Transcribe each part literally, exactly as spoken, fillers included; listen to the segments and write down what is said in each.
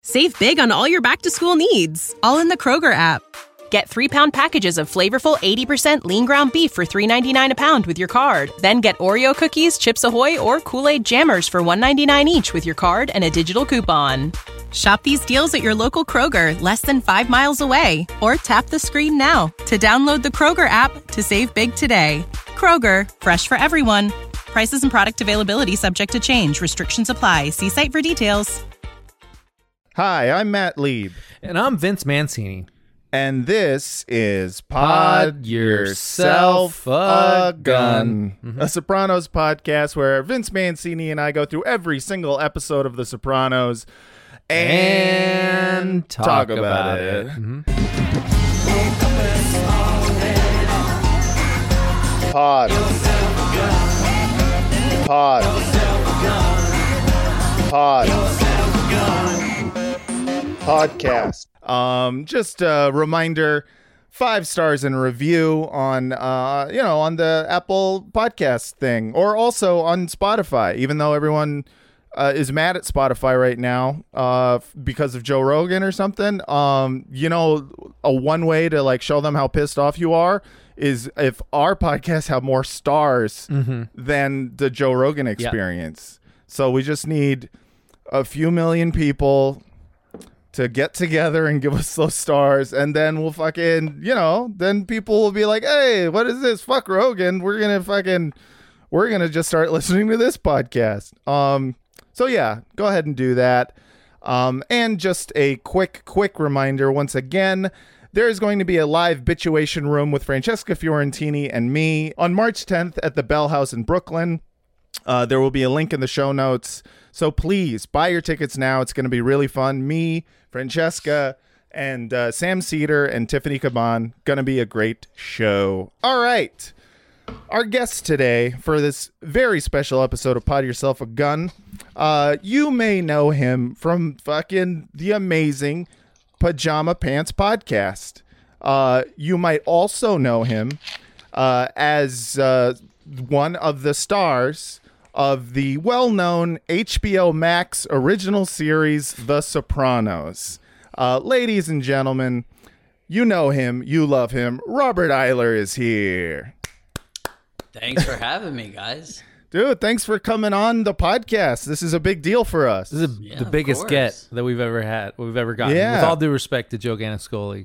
Save big on all your back-to-school needs, all in the Kroger app. Get three-pound packages of flavorful eighty percent lean ground beef for three ninety-nine a pound with your card. Then get Oreo cookies, Chips Ahoy, or Kool-Aid Jammers for one ninety-nine each with your card and a digital coupon. Shop these deals at your local Kroger, less than five miles away. Or tap the screen now to download the Kroger app to save big today. Kroger, fresh for everyone. Prices and product availability subject to change. Restrictions apply. See site for details. Hi, I'm Matt Lieb. And I'm Vince Mancini. And this is Pod, Pod Yourself a Gun, Mm-hmm. a Sopranos podcast where Vince Mancini and I go through every single episode of The Sopranos and, And talk, talk about, about it. it. Mm-hmm. Pod. Pod. Pod. Podcast. Um, just a reminder, five stars and a review on, uh, you know, on the Apple Podcast thing, or also on Spotify. Even though everyone uh, is mad at Spotify right now, uh, because of Joe Rogan or something. Um, you know, a one way to like show them how pissed off you are is if our podcasts have more stars Mm-hmm. than the Joe Rogan Experience. So we just need a few million people to get together and give us those stars, and then we'll fucking, you know, then people will be like, hey, what is this? Fuck Rogan. We're gonna fucking, we're gonna just start listening to this podcast. Um, so yeah, go ahead and do that. Um, and just a quick, quick reminder once again, there is going to be a live Bituation Room with Francesca Fiorentini and me on March tenth at the Bell House in Brooklyn. Uh, there will be a link in the show notes. So please buy your tickets now. It's going to be really fun. Me, Francesca, and uh, Sam Cedar and Tiffany Caban. Going to be a great show. All right. Our guest today for this very special episode of Pod Yourself a Gun. Uh, you may know him from fucking the amazing Pajama Pants podcast. Uh, you might also know him uh, as uh, one of the stars of the well-known H B O Max original series, The Sopranos. Uh, ladies and gentlemen, you know him, you love him. Robert Eiler is here. Thanks for having me, guys. Dude, thanks for coming on the podcast. This is a big deal for us. This is Yeah, the of biggest course. get that we've ever had, we've ever gotten. Yeah. With all due respect to Joe Ganascoli.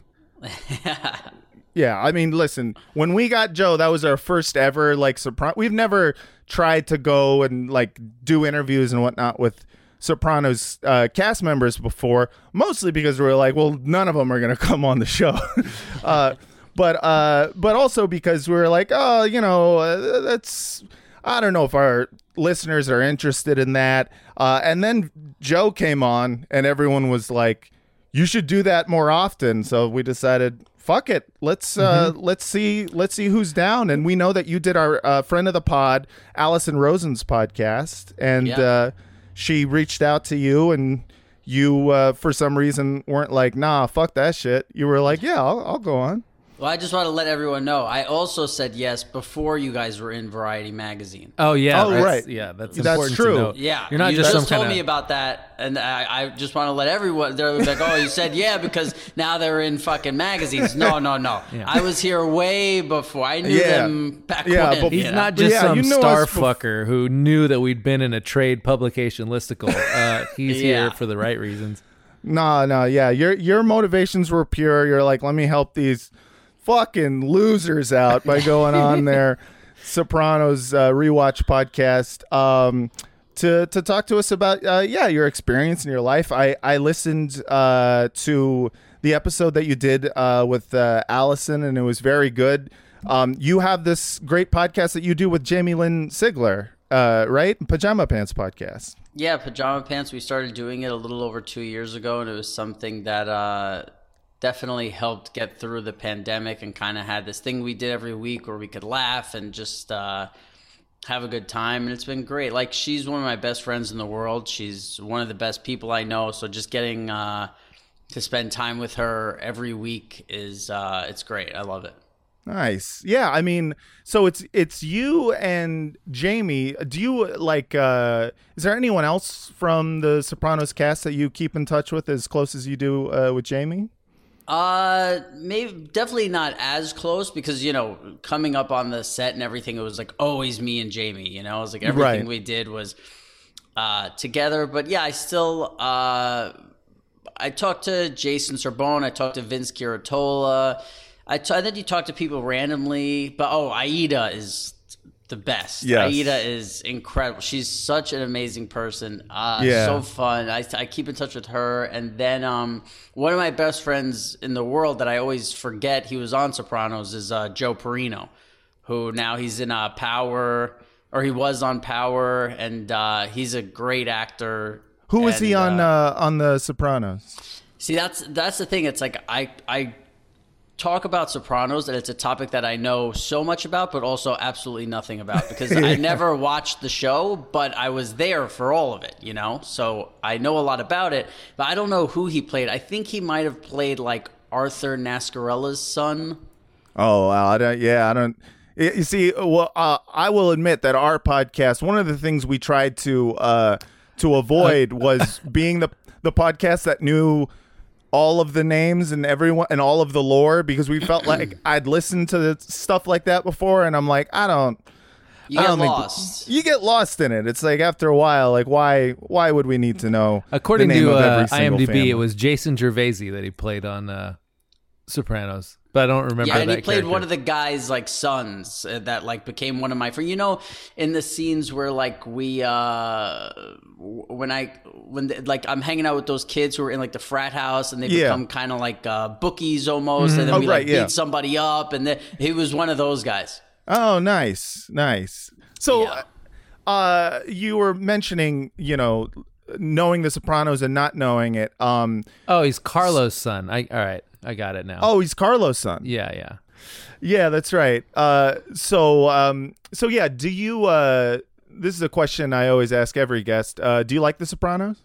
Yeah, I mean, listen, when we got Joe, that was our first ever, like, Sopran- we've never tried to go and, like, do interviews and whatnot with Sopranos uh, cast members before, mostly because we were like, well, none of them are going to come on the show. uh, but uh, but also because we were like, oh, you know, uh, that's, I don't know if our listeners are interested in that. Uh, and then Joe came on and everyone was like, you should do that more often. So we decided, fuck it. Let's uh, Mm-hmm. let's see let's see who's down. And we know that you did our uh, friend of the pod, Allison Rosen's podcast, and Yeah. uh, she reached out to you, and you uh, for some reason weren't like, nah, fuck that shit. You were like, yeah, I'll, I'll go on. Well, I just want to let everyone know, I also said yes before you guys were in Variety Magazine. Oh, yeah. Oh, that's- right. Yeah, that's, That's important true. to note. Yeah, You're not you just, just, some told kind me of... about that, and I, I just want to let everyone, they're like, oh, you said yeah because now they're in fucking magazines. No, no, no. Yeah. I was here way before. I knew Yeah. them back Yeah, when. but He's you know? not just Yeah, some you know star us bef- fucker who knew that we'd been in a trade publication listicle. Uh, he's Yeah. here for the right reasons. No, no, yeah. Your your motivations were pure. You're like, let me help these fucking losers out by going on their Sopranos uh, rewatch podcast um, to to talk to us about uh, yeah your experience in your life. I I listened uh, to the episode that you did uh, with uh, Allison, and it was very good. Um, you have this great podcast that you do with Jamie Lynn Sigler, uh, right? Pajama Pants podcast. Yeah, Pajama Pants, we started doing it a little over two years ago, and it was something that uh, definitely helped get through the pandemic and kind of had this thing we did every week where we could laugh and just uh, have a good time, and it's been great. Like, she's one of my best friends in the world. She's one of the best people I know, so just getting uh, to spend time with her every week is, uh, it's great. I love it. Nice. Yeah, I mean, so it's it's you and Jamie. Do you like uh is there anyone else from the Sopranos cast that you keep in touch with as close as you do uh, with Jamie? Uh, maybe definitely not as close because, you know, coming up on the set and everything, it was like always me and Jamie, you know, it was like everything Right. we did was uh together. But yeah, I still uh I talked to Jason Sorbonne, I talked to Vince Chiarottola. I, t- I think you talk to people randomly, but oh, Aida is the best. Yes. Aida is incredible. She's such an amazing person. Uh, Yeah. So fun. I, I keep in touch with her. And then um, one of my best friends in the world that I always forget he was on Sopranos is uh, Joe Perino, who now he's in uh, Power, or he was on Power, and uh, he's a great actor. Who was And, he on uh, uh, on the Sopranos? See, that's that's the thing. It's like I I talk about Sopranos, and it's a topic that I know so much about, but also absolutely nothing about because I never watched the show, but I was there for all of it, you know? So I know a lot about it, but I don't know who he played. I think he might have played like Arthur Nascarella's son. Oh, wow. I don't, yeah, I don't. y- You see, well, uh, I will admit that our podcast, one of the things we tried to uh, to avoid was being the the podcast that knew all of the names and everyone and all of the lore because we felt like I'd listened to the stuff like that before, and I'm like, I don't. You I get don't think- lost. you get lost in it. It's like after a while, like why why would we need to know? According the name to of every uh, single IMDb, family? it was Jason Gervaisi that he played on uh, Sopranos, but I don't remember Yeah, and that he played character. one of the guy's like sons uh, that like became one of my friends. You know, in the scenes where like we uh w- when I when the, like I'm hanging out with those kids who are in like the frat house and they Yeah. become kind of like uh, bookies almost, and then Oh, we right, like yeah. beat somebody up, and then he was one of those guys. Oh, nice, nice. So, Yeah. uh, you were mentioning, you know, knowing The Sopranos and not knowing it. Um, Oh, he's Carlos' son. I all right, I got it now. oh, he's Carlos' son. yeah, yeah. Yeah, that's right. Uh, so, um, so yeah, do you? Uh, this is a question I always ask every guest. Uh, do you like The Sopranos?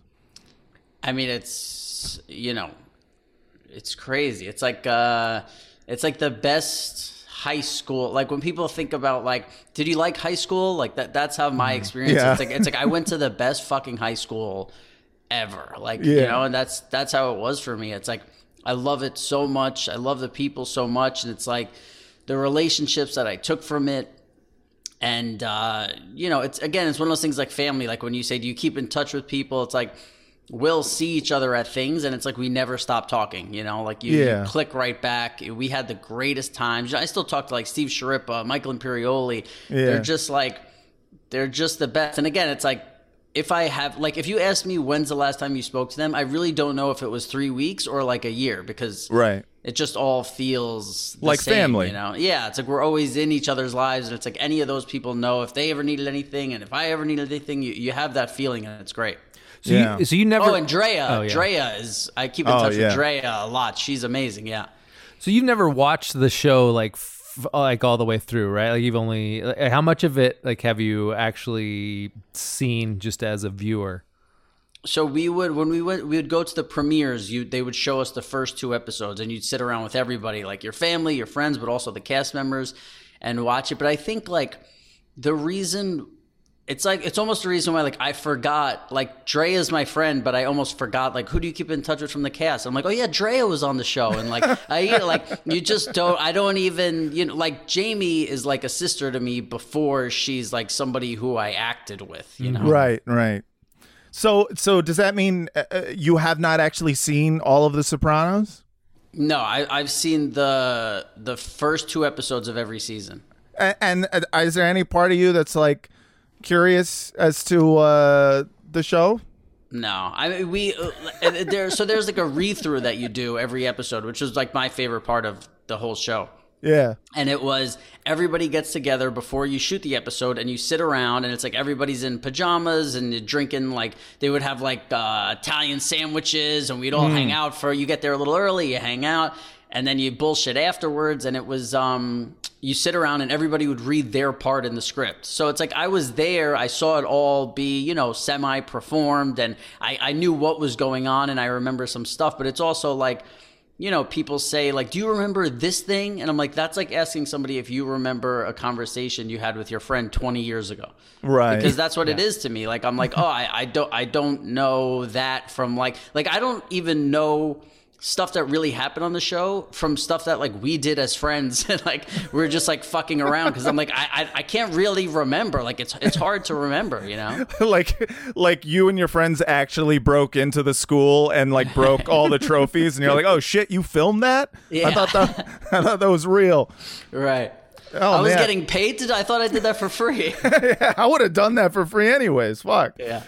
I mean, it's you know, it's crazy. It's like uh, it's like the best high school. Like when people think about like, did you like high school? Like that. That's how my experience. Yeah. It's like it's like I went to the best fucking high school ever. Like Yeah. you know, and that's that's how it was for me. It's like I love it so much. I love the people so much, and it's like the relationships that I took from it. And uh, you know, it's again, it's one of those things like family. Like when you say, do you keep in touch with people? It's like we'll see each other at things, and it's like we never stop talking. You know, like you, you Yeah. click right back. We had the greatest times. I still talk to like Steve Sciarippa, Michael Imperioli. Yeah. They're just like they're just the best. And again, it's like if I have like if you ask me when's the last time you spoke to them, I really don't know if it was three weeks or like a year because Right. it just all feels the Like same, family. you know? Yeah, it's like we're always in each other's lives, and it's like any of those people know if they ever needed anything, and if I ever needed anything, you, you have that feeling, and it's great. So Yeah. you so you never Oh, and Drea, Oh, yeah. Drea is I keep in Oh, touch yeah. with Drea a lot. She's amazing. Yeah. So you've never watched the show like f- like all the way through, right? Like you've only like, how much of it like have you actually seen just as a viewer? So we would when we went we would go to the premieres. You they would show us the first two episodes, and you'd sit around with everybody, like your family, your friends, but also the cast members, and watch it. But I think like the reason it's like it's almost the reason why like I forgot like Drea is my friend, but I almost forgot like who do you keep in touch with from the cast? I'm like, oh yeah, Drea was on the show, and like I like you just don't I don't even you know like Jamie is like a sister to me before she's like somebody who I acted with, you know. Right. Right. So, so does that mean uh, uh, you have not actually seen all of The Sopranos? No, I, I've seen the the first two episodes of every season. And, and uh, is there any part of you that's like curious as to uh, the show? No, I mean we uh, there. So there's like a read through that you do every episode, which is like my favorite part of the whole show. Yeah. And it was everybody gets together before you shoot the episode, and you sit around, and it's like everybody's in pajamas and you're drinking like they would have like uh, Italian sandwiches, and we'd all hang out for. You get there a little early, you hang out, and then you bullshit afterwards. And it was um, you sit around, and everybody would read their part in the script. So it's like I was there, I saw it all be you know semi performed, and I, I knew what was going on, and I remember some stuff. But it's also like you know, people say like, do you remember this thing? And I'm like, that's like asking somebody if you remember a conversation you had with your friend twenty years ago. Right. Because that's what Yeah. it is to me. Like, I'm like, oh, I, I don't, I don't know that from like, like, I don't even know stuff that really happened on the show from stuff that like we did as friends. And like, we we're just like fucking around. Cause I'm like, I, I, I can't really remember. Like it's, it's hard to remember, you know? like like you and your friends actually broke into the school and like broke all the trophies and you're like, oh shit, you filmed that? Yeah. I thought that I thought that was real. Right. Oh, I was man. getting paid to, I thought I did that for free. Yeah, I would have done that for free anyways. Fuck. Yeah.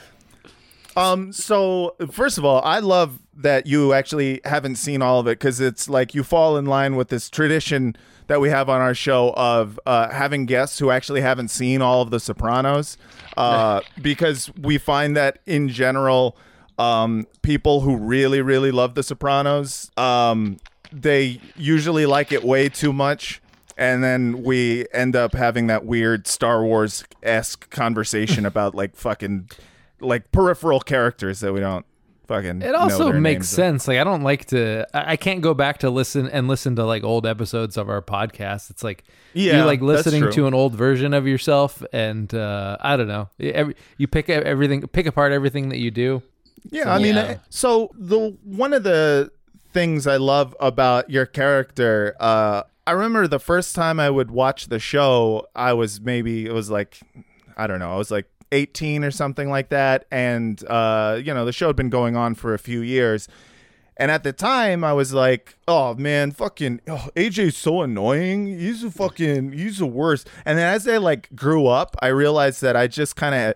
Um. So first of all, I love that you actually haven't seen all of it because it's like you fall in line with this tradition that we have on our show of uh, having guests who actually haven't seen all of The Sopranos, uh, because we find that in general, um, people who really really love The Sopranos, um, they usually like it way too much. And then we end up having that weird Star Wars-esque conversation about like fucking like peripheral characters that we don't fucking It know also their makes names of. sense. Like I don't like to. I I can't go back to listen and listen to like old episodes of our podcast. It's like Yeah, you're like that's listening true. to an old version of yourself, and uh, I don't know. Every, you pick everything, pick apart everything that you do. Yeah, I mean, Yeah. uh, so the one of the things I love about your character, uh, I remember the first time I would watch the show, I was maybe it was like, I don't know, I was like eighteen or something like that, and uh, you know, the show had been going on for a few years. And at the time, I was like, "Oh man, fucking oh, A J's so annoying. He's a fucking, he's the worst." And then as I like grew up, I realized that I just kind of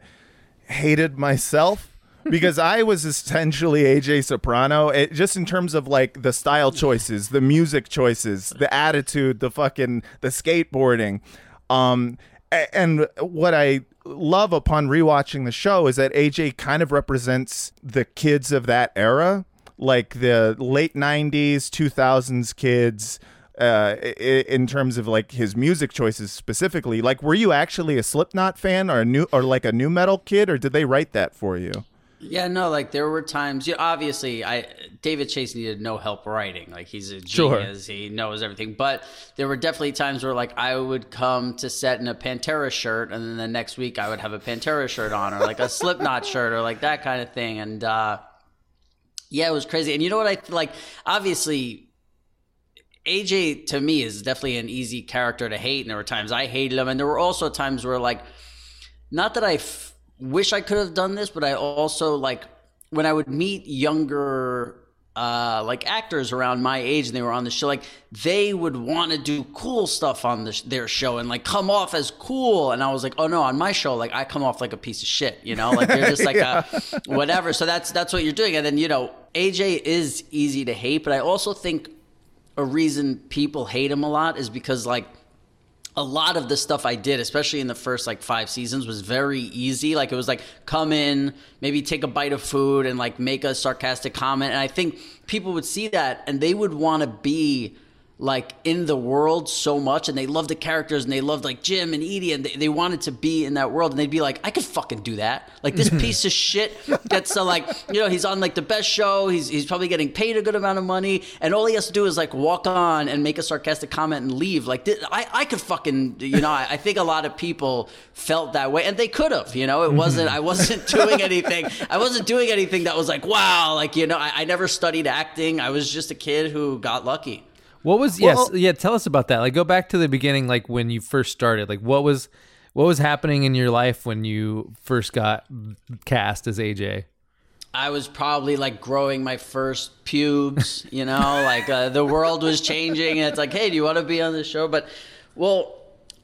hated myself because I was essentially A J Soprano, it, just in terms of like the style choices, the music choices, the attitude, the fucking the skateboarding. Um, a- and what I love upon rewatching the show is that A J kind of represents the kids of that era, like the late nineties, two thousands kids, uh, i- in terms of like his music choices specifically. Like, were you actually a Slipknot fan or a new or like a new metal kid, or did they write that for you? Yeah, no, like there were times, you know, obviously I David Chase needed no help writing. Like he's a Sure. genius, he knows everything. But there were definitely times where like I would come to set in a Pantera shirt and then the next week I would have a Pantera shirt on or like a Slipknot shirt or like that kind of thing. And uh, yeah, it was crazy. And you know what I like? Obviously, A J to me is definitely an easy character to hate. And there were times I hated him. And there were also times where like, not that I f- wish I could have done this, but I also like when I would meet younger uh, like actors around my age and they were on the show, like they would want to do cool stuff on the sh- their show and like come off as cool. And I was like, oh no, on my show, like I come off like a piece of shit, you know, like you're just like Yeah. a whatever. So that's, that's what you're doing. And then, you know, A J is easy to hate, but I also think a reason people hate him a lot is because like, a lot of the stuff I did, especially in the first like five seasons, was very easy. Like it was like come in, maybe take a bite of food and like make a sarcastic comment. And I think people would see that and they would want to be like in the world so much and they loved the characters and they loved like Jim and Edie and they, they wanted to be in that world and they'd be like, I could fucking do that. Like this piece of shit gets to like, you know, he's on like the best show. He's he's probably getting paid a good amount of money and all he has to do is like walk on and make a sarcastic comment and leave. Like this, I, I could fucking, you know, I, I think a lot of people felt that way and they could have, you know, it wasn't, I wasn't doing anything. I wasn't doing anything that was like, wow, like, you know, I, I never studied acting. I was just a kid who got lucky. What was Well- yes, yeah, tell us about that. Like go back to the beginning, like when you first started. Like what was what was happening in your life when you first got cast as A J? I was probably like growing my first pubes, you know, like uh, the world was changing and it's like, hey, do you want to be on this show? But well,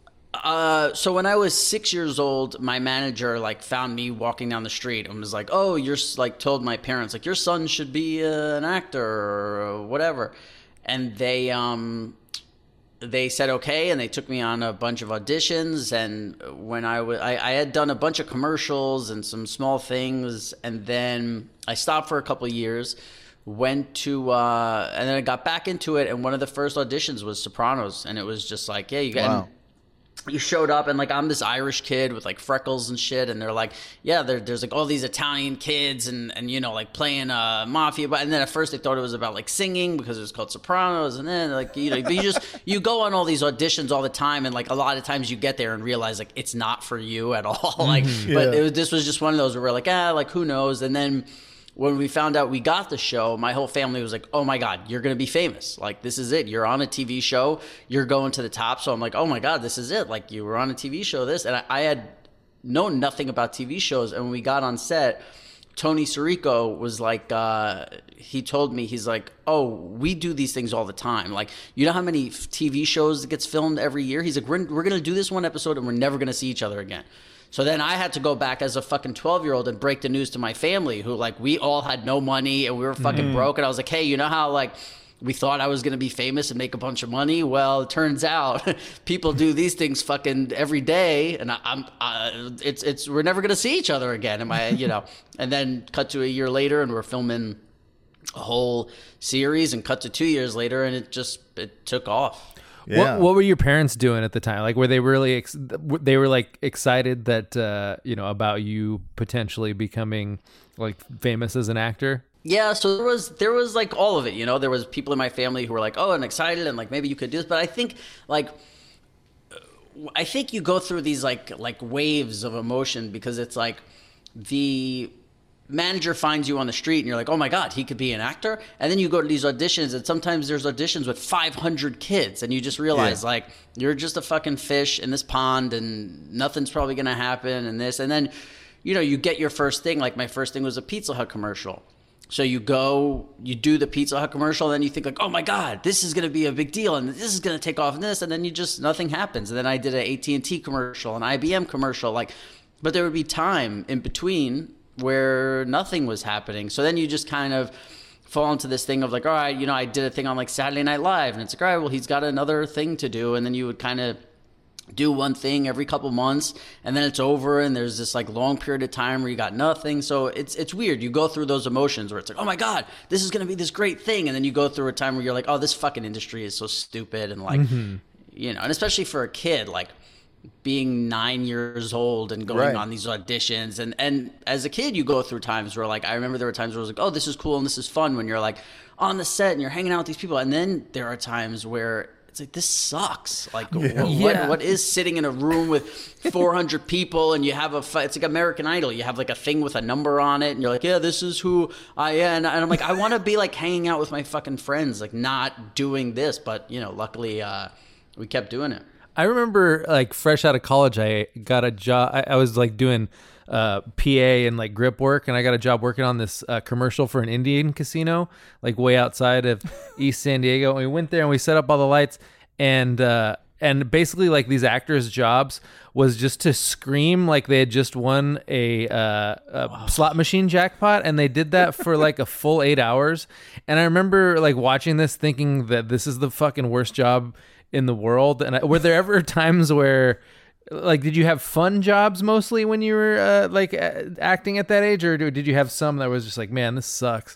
uh, so when I was six years old, my manager like found me walking down the street and was like, oh, you're s- like told my parents like your son should be uh, an actor or whatever. And they um they said okay, and they took me on a bunch of auditions. And when I was I, I had done a bunch of commercials and some small things, and then I stopped for a couple of years, went to uh, and then I got back into it. And one of the first auditions was Sopranos, and it was just like, yeah, you got. Wow. you showed up and like I'm this Irish kid with like freckles and shit, and they're like, yeah, there, there's like all these Italian kids and and you know like playing uh mafia, but and then at first they thought it was about like singing because it was called Sopranos, and then like you know but you just you go on all these auditions all the time, and like a lot of times you get there and realize like it's not for you at all. like Mm-hmm. but Yeah. it was, this was just one of those where we're like ah like who knows, and then when we found out we got the show, my whole family was like, oh my God, you're going to be famous. Like, this is it. You're on a T V show. You're going to the top. So I'm like, oh my God, this is it. Like, you were on a T V show, this. And I, I had known nothing about T V shows. And when we got on set, Tony Sirico was like, uh, he told me, he's like, oh, we do these things all the time. Like, you know how many T V shows that gets filmed every year? He's like, we're, we're going to do this one episode and we're never going to see each other again. So then I had to go back as a fucking twelve-year-old and break the news to my family, who, like, we all had no money and we were fucking mm. broke. And I was like, hey, you know how, like, we thought I was going to be famous and make a bunch of money? Well, it turns out people do these things fucking every day. And I, I'm, uh, it's, it's, we're never going to see each other again. Am I, you know, and then cut to a year later and we're filming a whole series, and cut to two years later and it just, it took off. Yeah. What, what were your parents doing at the time? Like, were they really, ex- they were like excited that, uh, you know, about you potentially becoming like famous as an actor? Yeah. So there was, there was like all of it, you know, there was people in my family who were like, oh, and excited and like, maybe you could do this. But I think like, I think you go through these like, like waves of emotion, because it's like the manager finds you on the street and you're like, oh my God, he could be an actor. And then you go to these auditions, and sometimes there's auditions with five hundred kids, and you just realize yeah. like you're just a fucking fish in this pond and nothing's probably going to happen and this. And then, you know, you get your first thing. Like my first thing was a Pizza Hut commercial. So you go, you do the Pizza Hut commercial, and then you think like, oh my God, this is going to be a big deal and this is going to take off and this. And then you just, nothing happens. And then I did an A T and T commercial, an I B M commercial, like, but there would be time in between where nothing was happening. So then you just kind of fall into this thing of like, all right, you know, I did a thing on like Saturday Night Live, and it's like, all right, well, he's got another thing to do. And then you would kind of do one thing every couple months, and then it's over, and there's this like long period of time where you got nothing. So it's it's weird. You go through those emotions where it's like, oh my God, this is going to be this great thing. And then you go through a time where you're like, oh, this fucking industry is so stupid. And like, mm-hmm. you know, and especially for a kid, like, being nine years old and going right. on these auditions. And, and as a kid, you go through times where like, I remember there were times where I was like, oh, this is cool and this is fun, when you're like on the set and you're hanging out with these people. And then there are times where it's like, this sucks. Like yeah. What, Yeah. what is sitting in a room with four hundred people and you have a, it's like American Idol. You have like a thing with a number on it and you're like, yeah, this is who I am. And I'm like, I want to be like hanging out with my fucking friends, like not doing this. But you know, luckily uh, we kept doing it. I remember like fresh out of college, I got a job. I, I was like doing uh, P A and like grip work, and I got a job working on this uh, commercial for an Indian casino, like way outside of East San Diego. And we went there and we set up all the lights, and uh, and basically like these actors' jobs was just to scream like they had just won a, uh, a wow. slot machine jackpot, and they did that for like a full eight hours. And I remember like watching this, thinking that this is the fucking worst job in the world. And I, were there ever times where like, did you have fun jobs mostly when you were uh, like uh, acting at that age, or did you have some that was just like, man, this sucks?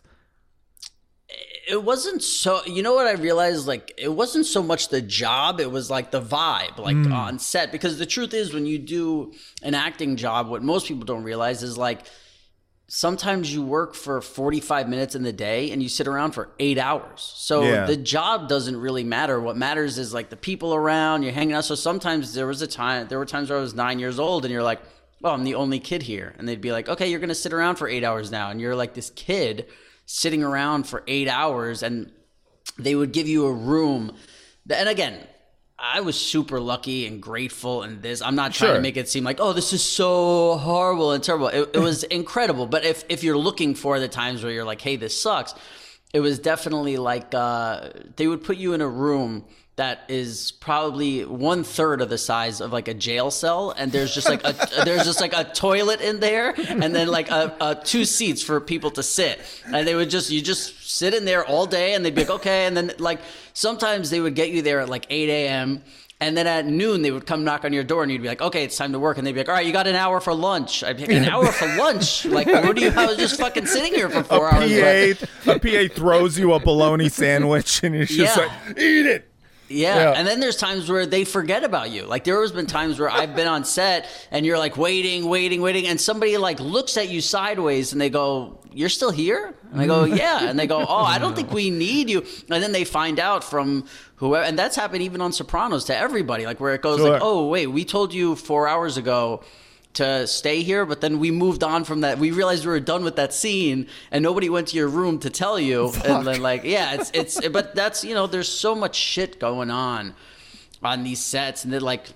It wasn't so, you know what I realized, like, it wasn't so much the job, it was like the vibe, like mm. on set. Because the truth is, when you do an acting job, what most people don't realize is like, sometimes you work for forty-five minutes in the day and you sit around for eight hours. So yeah. the job doesn't really matter. What matters is like the people around, you're hanging out. So sometimes there was a time, there were times where I was nine years old and you're like, well, I'm the only kid here. And they'd be like, okay, you're going to sit around for eight hours now. And you're like this kid sitting around for eight hours, and they would give you a room. And again, I was super lucky and grateful in this. I'm not trying sure. to make it seem like, oh, this is so horrible and terrible. It, it was incredible. But if, if you're looking for the times where you're like, hey, this sucks, it was definitely like uh, they would put you in a room that is probably one third of the size of like a jail cell, and there's just like a there's just like a toilet in there, and then like a, a two seats for people to sit, and they would just you just sit in there all day, and they'd be like, okay, and then like sometimes they would get you there at like eight a.m. and then at noon they would come knock on your door, and you'd be like, okay, it's time to work, and they'd be like, all right, you got an hour for lunch. I'd be like, an hour for lunch? Like, what do you? I was just fucking sitting here for four a hours. P A, a P A throws you a bologna sandwich, and you're just Yeah. like, eat it. Yeah. Yeah. And then there's times where they forget about you. Like there has been times where I've been on set and you're like waiting, waiting, waiting. And somebody like looks at you sideways and they go, you're still here? And I go, yeah. And they go, oh, I don't think we need you. And then they find out from whoever. And that's happened even on Sopranos to everybody. Like where it goes Sure. like, oh, wait, we told you four hours ago to stay here, but then we moved on from that. We realized we were done with that scene and nobody went to your room to tell you. Fuck. And then like, yeah, it's, it's, but that's, you know, there's so much shit going on on these sets and they're like,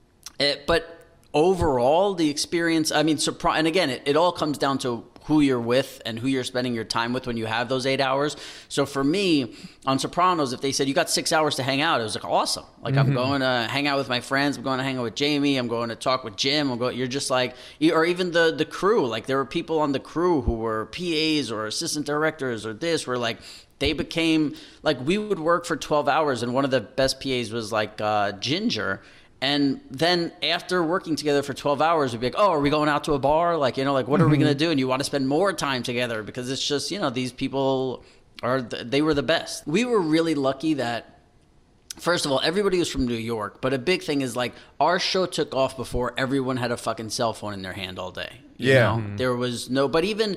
it, but overall the experience, I mean, surprise. And again, it, it all comes down to who you're with and who you're spending your time with when you have those eight hours. So for me on Sopranos, if they said you got six hours to hang out, it was like awesome. Like mm-hmm. I'm going to hang out with my friends. I'm going to hang out with Jamie. I'm going to talk with Jim. I'm going, you're just like, or even the, the crew, like there were people on the crew who were P As or assistant directors or this were like, they became like, we would work for twelve hours. And one of the best P As was like uh, Ginger. And then after working together for twelve hours, we'd be like, oh, are we going out to a bar? Like, you know, like, what are mm-hmm. we going to do? And you want to spend more time together because it's just, you know, these people are, they were the best. We were really lucky that, first of all, everybody was from New York. But a big thing is like our show took off before everyone had a fucking cell phone in their hand all day. You yeah. know? Mm-hmm. There was no, but even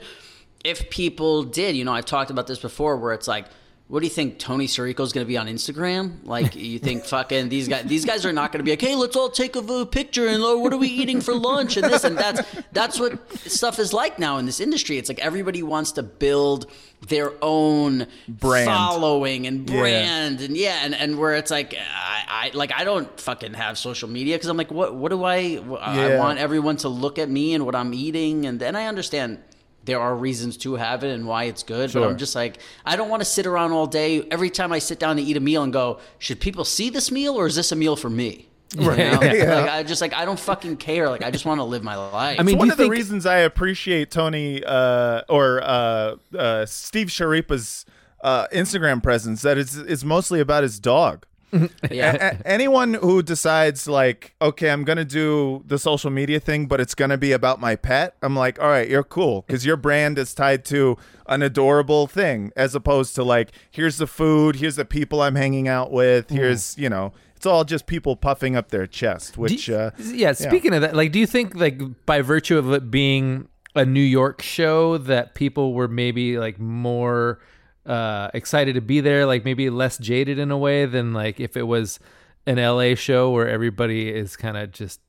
if people did, you know, I've talked about this before where it's like, what do you think Tony Sirico's going to be on Instagram? Like, you think fucking these guys, these guys are not going to be like, hey, let's all take a picture and oh, what are we eating for lunch and this and that's, that's what stuff is like now in this industry. It's like everybody wants to build their own brand following and brand yeah. and yeah. And, and where it's like, I, I like, I don't fucking have social media because I'm like, what, what do I, yeah. I want everyone to look at me and what I'm eating. And then I understand there are reasons to have it and why it's good. Sure. But I'm just like, I don't want to sit around all day. Every time I sit down to eat a meal and go, should people see this meal or is this a meal for me? Right. You know? yeah. Like, I just like, I don't fucking care. Like, I just want to live my life. I mean, it's one of think- the reasons I appreciate Tony uh, or uh, uh, Steve Sharipa's uh, Instagram presence, that it's, it's mostly about his dog. Yeah. A- anyone who decides like, okay, I'm gonna do the social media thing, but it's gonna be about my pet, I'm like, all right, you're cool because your brand is tied to an adorable thing, as opposed to like, here's the food, here's the people I'm hanging out with, here's you know, it's all just people puffing up their chest. Which, you, uh, yeah. Speaking yeah. of that, like, do you think like by virtue of it being a New York show that people were maybe like more uh excited to be there, like maybe less jaded in a way than like if it was an L A show where everybody is kind of just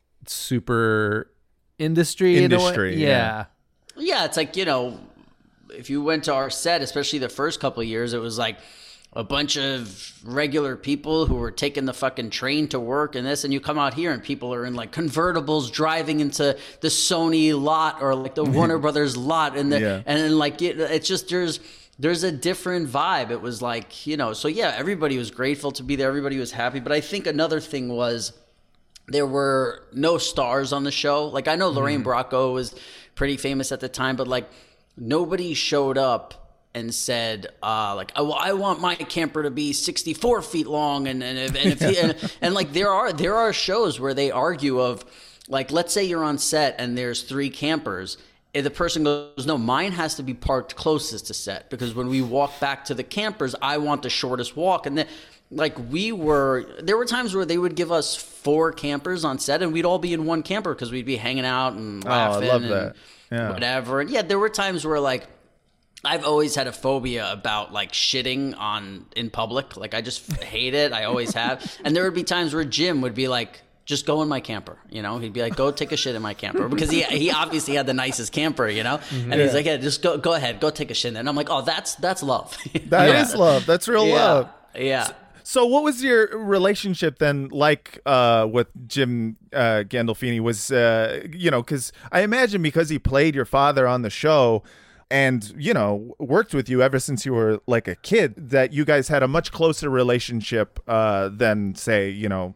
super industry industry in a way? Yeah. yeah yeah it's like, you know, if you went to our set, especially the first couple of years, it was like a bunch of regular people who were taking the fucking train to work and this, and you come out here and people are in like convertibles driving into the Sony lot or like the Warner Brothers lot, and the yeah. and then like it, it's just there's There's a different vibe. It was like, you know, so yeah, everybody was grateful to be there. Everybody was happy. But I think another thing was there were no stars on the show. Like, I know Lorraine mm. Bracco was pretty famous at the time, but like nobody showed up and said, uh, like, oh, well, I want my camper to be sixty-four feet long. And, and, if, and, if he, and, and like there are, there are shows where they argue of like, let's say you're on set and there's three campers. If the person goes, no, mine has to be parked closest to set because when we walk back to the campers, I want the shortest walk. And then, like, we were, there were times where they would give us four campers on set and we'd all be in one camper because we'd be hanging out and laughing oh, I love and that. Yeah. whatever. And yeah, there were times where, like, I've always had a phobia about like shitting on in public. Like, I just hate it. I always have. And there would be times where Jim would be like, just go in my camper, you know? He'd be like, go take a shit in my camper. Because he he obviously had the nicest camper, you know? Mm-hmm. And he's like, yeah, just go go ahead, go take a shit. And I'm like, oh, that's that's love. That yeah. is love. That's real yeah. love. Yeah. So, so what was your relationship then like uh, with Jim uh, Gandolfini? Was, uh, you know, because I imagine because he played your father on the show and, you know, worked with you ever since you were like a kid, that you guys had a much closer relationship uh, than, say, you know,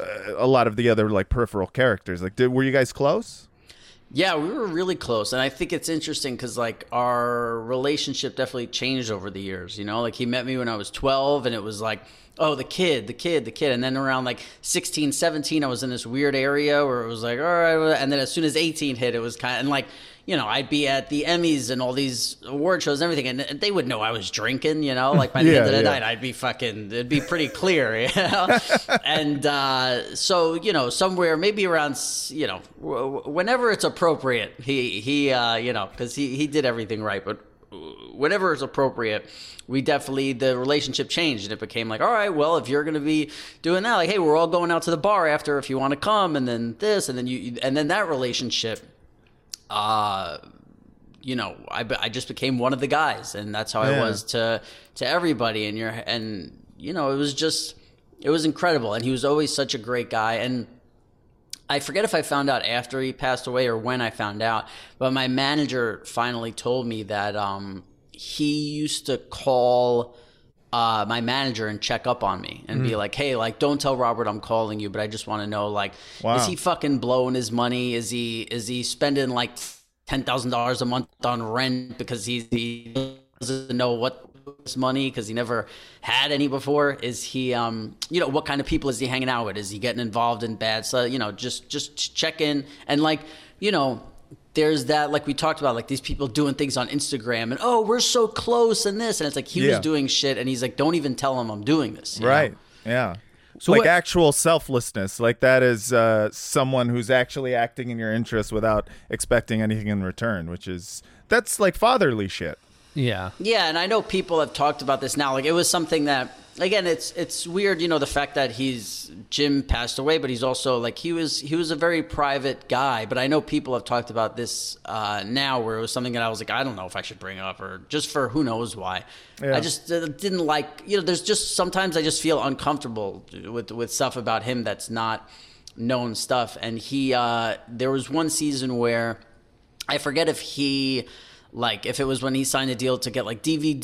a lot of the other like peripheral characters. Like, did, were you guys close? Yeah, we were really close. And I think it's interesting because like our relationship definitely changed over the years, you know, like he met me when I was twelve and it was like, oh, the kid, the kid, the kid. And then around like sixteen, seventeen, I was in this weird area where it was like, all right. And then as soon as eighteen hit, it was kind of, and like, you know, I'd be at the Emmys and all these award shows and everything, and they would know I was drinking, you know, like by the Yeah, end of the yeah. night, I'd be fucking, it'd be pretty clear, you know? And uh, so, you know, somewhere maybe around, you know, w- whenever it's appropriate, he, he uh, you know, because he, he did everything right, but whenever it's appropriate, we definitely, the relationship changed, and it became like, all right, well, if you're going to be doing that, like, hey, we're all going out to the bar after if you want to come, and then this, and then you, and then that relationship, uh, you know, I, I just became one of the guys, and that's how Yeah. I was to to everybody, and you're, and you know, it was just, it was incredible, and he was always such a great guy, and I forget if I found out after he passed away or when I found out, but my manager finally told me that um, he used to call uh, my manager and check up on me and Mm. be like, hey, like, don't tell Robert I'm calling you, but I just want to know, like, Wow. is he fucking blowing his money? Is he is he spending like ten thousand dollars a month on rent because he, he doesn't know what his money because he never had any before? Is he um you know, what kind of people is he hanging out with? Is he getting involved in bad stuff? You know, just just check in. And like, you know, there's that, like we talked about, like these people doing things on Instagram and, oh, we're so close and this, and it's like he Yeah. was doing shit and he's like, don't even tell him I'm doing this, you Right. know? Yeah. So like what- actual selflessness, like that is uh, someone who's actually acting in your interest without expecting anything in return, which is, that's like fatherly shit. Yeah. Yeah, and I know people have talked about this now. Like, it was something that, again, it's it's weird, you know, the fact that he's Jim passed away, but he's also like he was he was a very private guy. But I know people have talked about this uh, now, where it was something that I was like, I don't know if I should bring up, or just for who knows why. Yeah. I just uh, didn't like, you know. There's just sometimes I just feel uncomfortable with with stuff about him that's not known stuff. And he, uh, there was one season where I forget if he. Like, if it was when he signed a deal to get, like, D V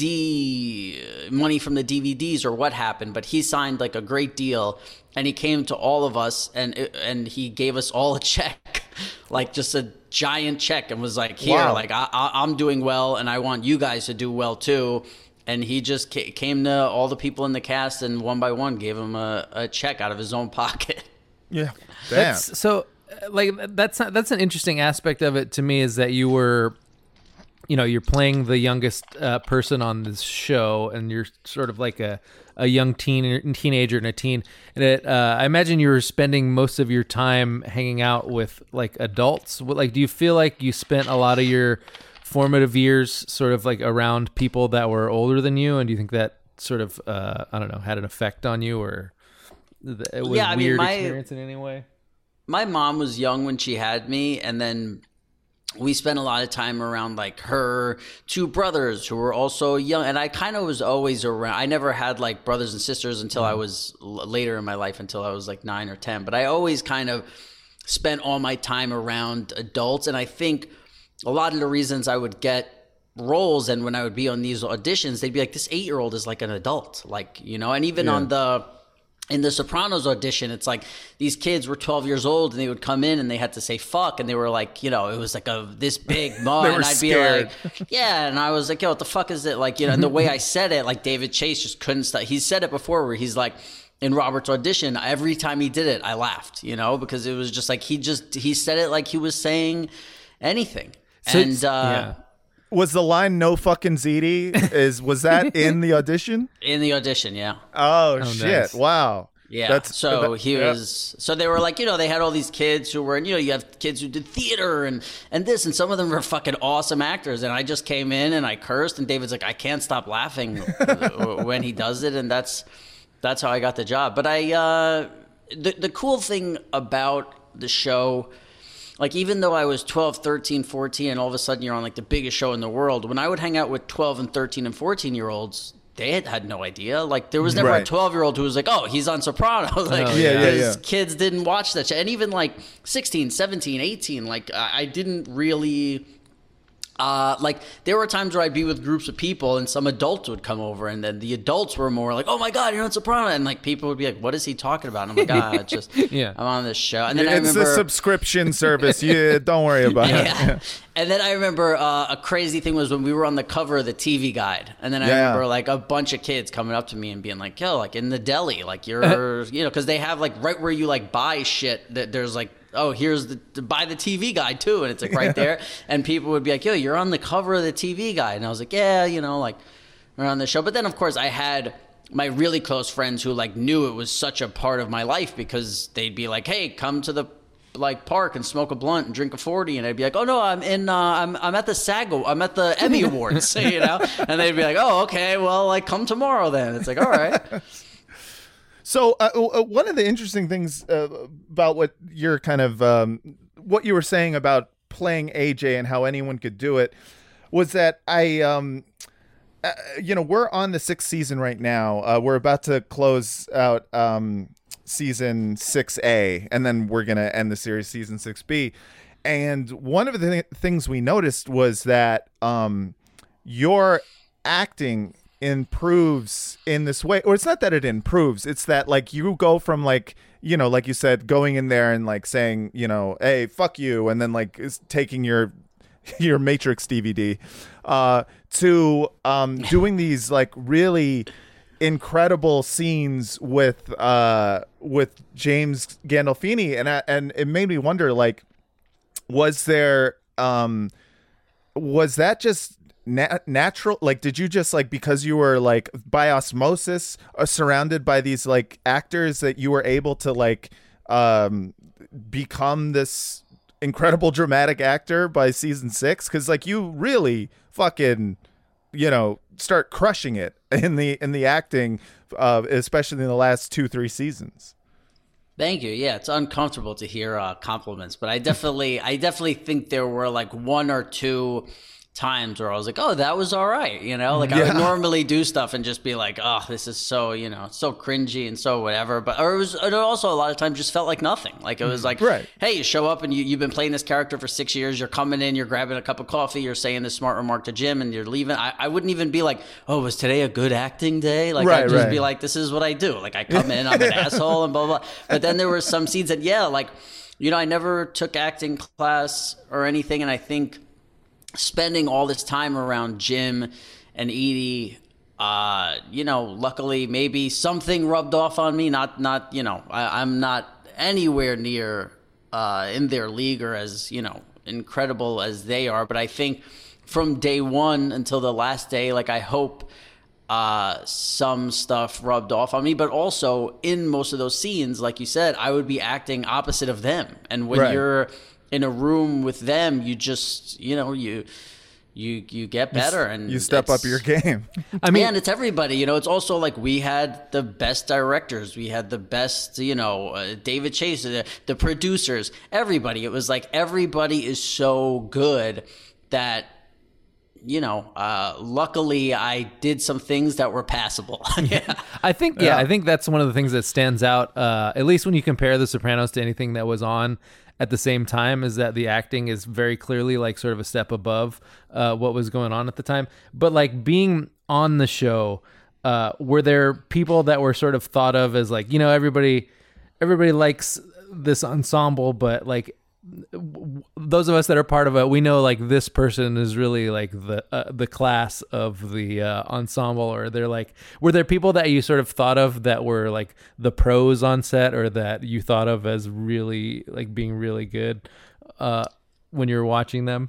D money from the D V Ds or what happened, but he signed, like, a great deal, and he came to all of us, and and he gave us all a check, like, just a giant check, and was like, here, Wow. like, I, I, I'm doing well, and I want you guys to do well, too. And he just ca- came to all the people in the cast, and one by one gave him a, a check out of his own pocket. Yeah. Damn. That's, so, uh, like, that's not, that's an interesting aspect of it to me, is that you were, you know, you're playing the youngest uh, person on this show, and you're sort of like a, a young teen teenager and a teen. And it, uh, I imagine you were spending most of your time hanging out with like adults. What, like, do you feel like you spent a lot of your formative years sort of like around people that were older than you? And do you think that sort of, uh, I don't know, had an effect on you, or it was Yeah, I a mean, weird my- experience in any way? My mom was young when she had me, and then we spent a lot of time around like her two brothers who were also young, and I kind of was always around. I never had like brothers and sisters until I was l- later in my life, until I was like nine or ten, but I always kind of spent all my time around adults. And I think a lot of the reasons I would get roles, and when I would be on these auditions, they'd be like, this eight year old is like an adult, like, you know. And even Yeah. on the in the Sopranos audition, it's like these kids were twelve years old, and they would come in and they had to say fuck, and they were like, you know, it was like a this big mug, They were and I'd scared. be like, yeah, and I was like, yo, what the fuck is it? Like, you know, and the way I said it, like David Chase just couldn't stop. He said it before, where he's like, in Robert's audition, every time he did it, I laughed, you know, because it was just like he just he said it like he was saying anything. So and it's- uh, yeah. Was the line "no fucking ziti" is was that in the audition? in the audition, yeah. Oh, Oh, shit! nice. Wow. Yeah. That's so that- he yeah. was. So they were like, you know, they had all these kids who were, you know, you have kids who did theater and and this, and some of them were fucking awesome actors. And I just came in and I cursed, and David's like, I can't stop laughing when he does it, and that's that's how I got the job. But I, uh, the the cool thing about the show. Like, even though I was twelve, thirteen, fourteen, and all of a sudden you're on, like, the biggest show in the world, when I would hang out with twelve and thirteen and fourteen-year-olds, they had, had no idea. Like, there was never Right. a twelve-year-old who was like, oh, he's on Sopranos. Like, Oh, yeah, yeah, because yeah. kids didn't watch that shit. And even, like, sixteen, seventeen, eighteen, like, I, I didn't really... Uh, like, there were times where I'd be with groups of people, and some adults would come over, and then the adults were more like, oh my God, you're on Soprano. And, like, people would be like, what is he talking about? And I'm like, ah, it's just, Yeah. I'm on this show. And then I It's remember... a subscription service. You don't worry about it. Yeah. And then I remember uh, a crazy thing was when we were on the cover of the T V Guide. And then I Yeah. remember like a bunch of kids coming up to me and being like, yo, like in the deli, like you're, you know, because they have like right where you like buy shit, that there's like oh, here's the, to buy the T V guide too. And it's like right there. And people would be like, yo, you're on the cover of the T V guide. And I was like, yeah, you know, like we're on the show. But then of course I had my really close friends who like knew it was such a part of my life because they'd be like, hey, come to the like park and smoke a blunt and drink a forty, and I'd be like, oh no, I'm in uh I'm I'm at the SAG I'm at the Emmy Awards, you know. And they'd be like, oh okay, well like come tomorrow then. It's like, all right. So uh, one of the interesting things uh, about what you're kind of um what you were saying about playing A J and how anyone could do it was that I um uh, you know, we're on the sixth season right now. Uh, we're about to close out um season six A, and then we're gonna end the series season six B. And one of the th- things we noticed was that um your acting improves in this way, or it's not that it improves, it's that like you go from like, you know, like you said, going in there and like saying, you know, hey, fuck you, and then like is taking your your Matrix D V D uh to um doing these like really incredible scenes with uh with James Gandolfini, and I, and it made me wonder, like, was there um was that just na- natural, like did you just like, because you were like by osmosis uh, surrounded by these like actors, that you were able to like um become this incredible dramatic actor by season six? Because like you really fucking, you know, start crushing it in the in the acting, uh, especially in the last two three seasons. Thank you. Yeah, it's uncomfortable to hear uh, compliments, but I definitely I definitely think there were like one or two times where I was like, oh, that was all right, you know, like yeah. I would normally do stuff and just be like, oh, this is so, you know, so cringy and so whatever, but or it was it also a lot of times just felt like nothing. Like it was like, right. Hey, you show up and you, you've been playing this character for six years, you're coming in, you're grabbing a cup of coffee, you're saying this smart remark to Jim, and you're leaving. I, I wouldn't even be like, oh, was today a good acting day? Like right, I'd just right. be like, this is what I do. Like I come in, I'm an asshole and blah, blah, blah. But then there were some scenes that, yeah, like, you know, I never took acting class or anything, and I think spending all this time around Jim and Edie, uh, you know, luckily maybe something rubbed off on me. Not, not, you know, I, I'm not anywhere near uh, in their league or as, you know, incredible as they are. But I think from day one until the last day, like I hope uh, some stuff rubbed off on me. But also in most of those scenes, like you said, I would be acting opposite of them. And when right. you're in a room with them, you just, you know, you you you get better and you step up your game. I mean, and it's everybody, you know. It's also like we had the best directors, we had the best, you know, uh, David Chase, the, the producers, everybody. It was like everybody is so good that, you know, uh, luckily I did some things that were passable. yeah. I think, yeah, yeah, I think that's one of the things that stands out, uh, at least when you compare The Sopranos to anything that was on at the same time, is that the acting is very clearly like sort of a step above uh, what was going on at the time. But like being on the show, uh, were there people that were sort of thought of as like, you know, everybody, everybody likes this ensemble, but like those of us that are part of it, we know like this person is really like the uh, the class of the uh, ensemble, or they're like, were there people that you sort of thought of that were like the pros on set, or that you thought of as really like being really good uh, when you were watching them?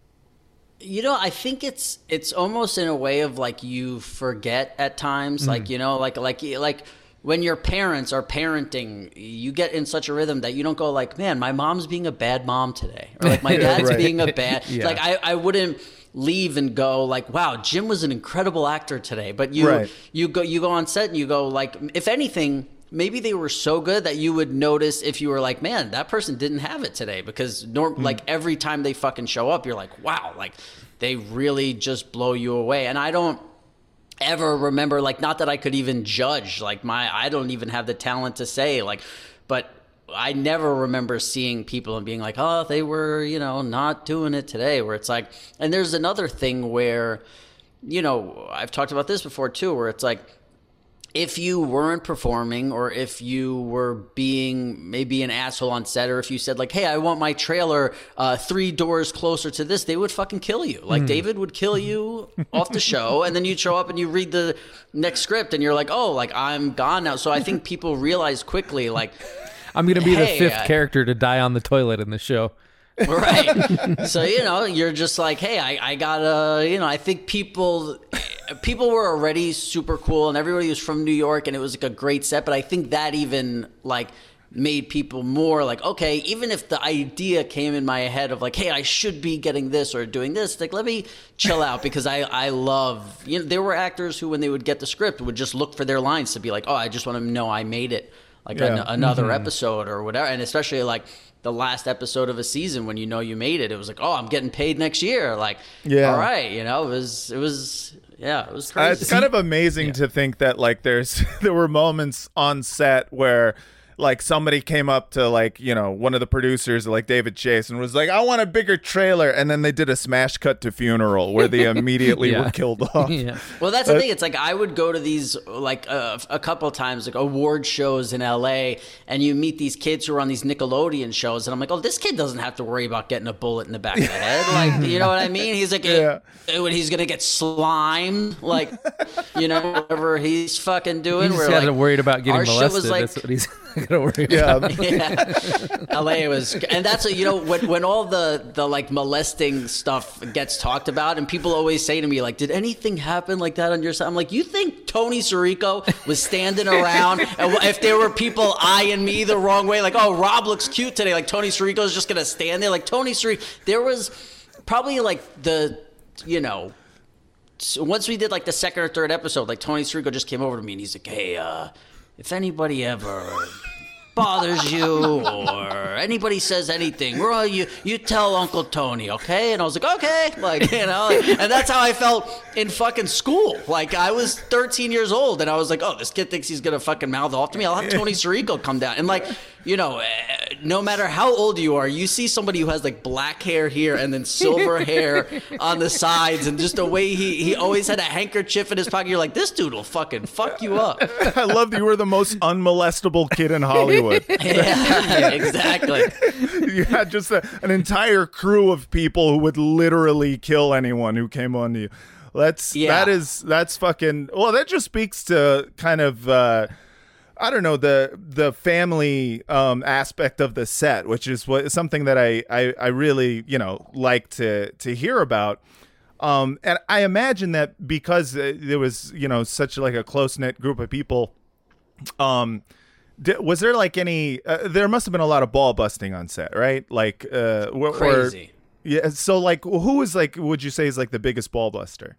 You know, I think it's it's almost in a way of like you forget at times, mm. like, you know, like like like. when your parents are parenting, you get in such a rhythm that you don't go like, man, my mom's being a bad mom today. Or like, my dad's right. being a bad... yeah. Like, I, I wouldn't leave and go like, wow, Jim was an incredible actor today. But you right. you go you go on set and you go like, if anything, maybe they were so good that you would notice if you were like, man, that person didn't have it today. Because norm- mm. like every time they fucking show up, you're like, wow, like they really just blow you away. And I don't ever remember, like, not that I could even judge, like my I don't even have the talent to say, like, but I never remember seeing people and being like, oh, they were, you know, not doing it today, where it's like, and there's another thing where, you know, I've talked about this before too, where it's like, if you weren't performing, or if you were being maybe an asshole on set, or if you said like, hey, I want my trailer uh, three doors closer to this, they would fucking kill you. Like mm. David would kill you off the show, and then you'd show up and you read the next script and you're like, oh, like I'm gone now. So I think people realize quickly, like, I'm gonna be hey, the fifth uh, character to die on the toilet in the show. Right. So, you know, you're just like, hey, I, I gotta, you know, I think people people were already super cool and everybody was from New York and it was like a great set. But I think that even like made people more like, okay, even if the idea came in my head of like, hey, I should be getting this or doing this, like, let me chill out because I, I love, you know, there were actors who, when they would get the script, would just look for their lines to be like, oh, I just want to know I made it. Like yeah. an, another mm-hmm. episode or whatever. And especially like the last episode of a season when you know you made it, it was like, oh, I'm getting paid next year. Like, yeah. all right, you know, it was, it was, yeah, it was crazy. Uh, it's kind of amazing yeah. to think that like there's, there were moments on set where like somebody came up to like, you know, one of the producers like David Chase and was like, I want a bigger trailer. And then they did a smash cut to Funeral where they immediately yeah. were killed off. Yeah. Well, that's the thing. It's like I would go to these like uh, a couple of times like award shows in L A and you meet these kids who are on these Nickelodeon shows. And I'm like, oh, this kid doesn't have to worry about getting a bullet in the back of the head. Like, you know what I mean? He's like, yeah. when he's going to get slimed, like, you know, whatever he's fucking doing. He's we're like, like, worried about getting our shit molested. was like, that's what he's gonna worry yeah. about. Yeah, L A was, and that's what, you know, when when all the the like molesting stuff gets talked about, and people always say to me like, "Did anything happen like that on your side?" I'm like, "You think Tony Sirico was standing around, and if there were people eyeing me the wrong way, like, oh, Rob looks cute today, like Tony Sirico's just gonna stand there, like Tony Sirico?" There was probably like the, you know. So once we did like the second or third episode, like Tony Sirico just came over to me and he's like, hey, uh, if anybody ever bothers you or anybody says anything, well, you you tell Uncle Tony, okay? And I was like, okay, like, you know, and that's how I felt in fucking school. Like I was thirteen years old and I was like, oh, this kid thinks he's gonna fucking mouth off to me. I'll have Tony Sirico come down and like, you know, no matter how old you are, you see somebody who has like black hair here and then silver hair on the sides and just the way he, he always had a handkerchief in his pocket. You're like, this dude will fucking fuck you up. I love that you were the most unmolestable kid in Hollywood. Yeah, exactly. You had just a, an entire crew of people who would literally kill anyone who came on to you. That's, yeah. that is, that's fucking, well, that just speaks to kind of, uh, I don't know, the the family um, aspect of the set, which is what something that I, I, I really, you know, like to to hear about. Um, and I imagine that because there was, you know, such like a close knit group of people, um, d- was there like any? Uh, there must have been a lot of ball busting on set, right? Like uh, wh- crazy. Or, yeah. So like, who was like? Would you say is like the biggest ball buster?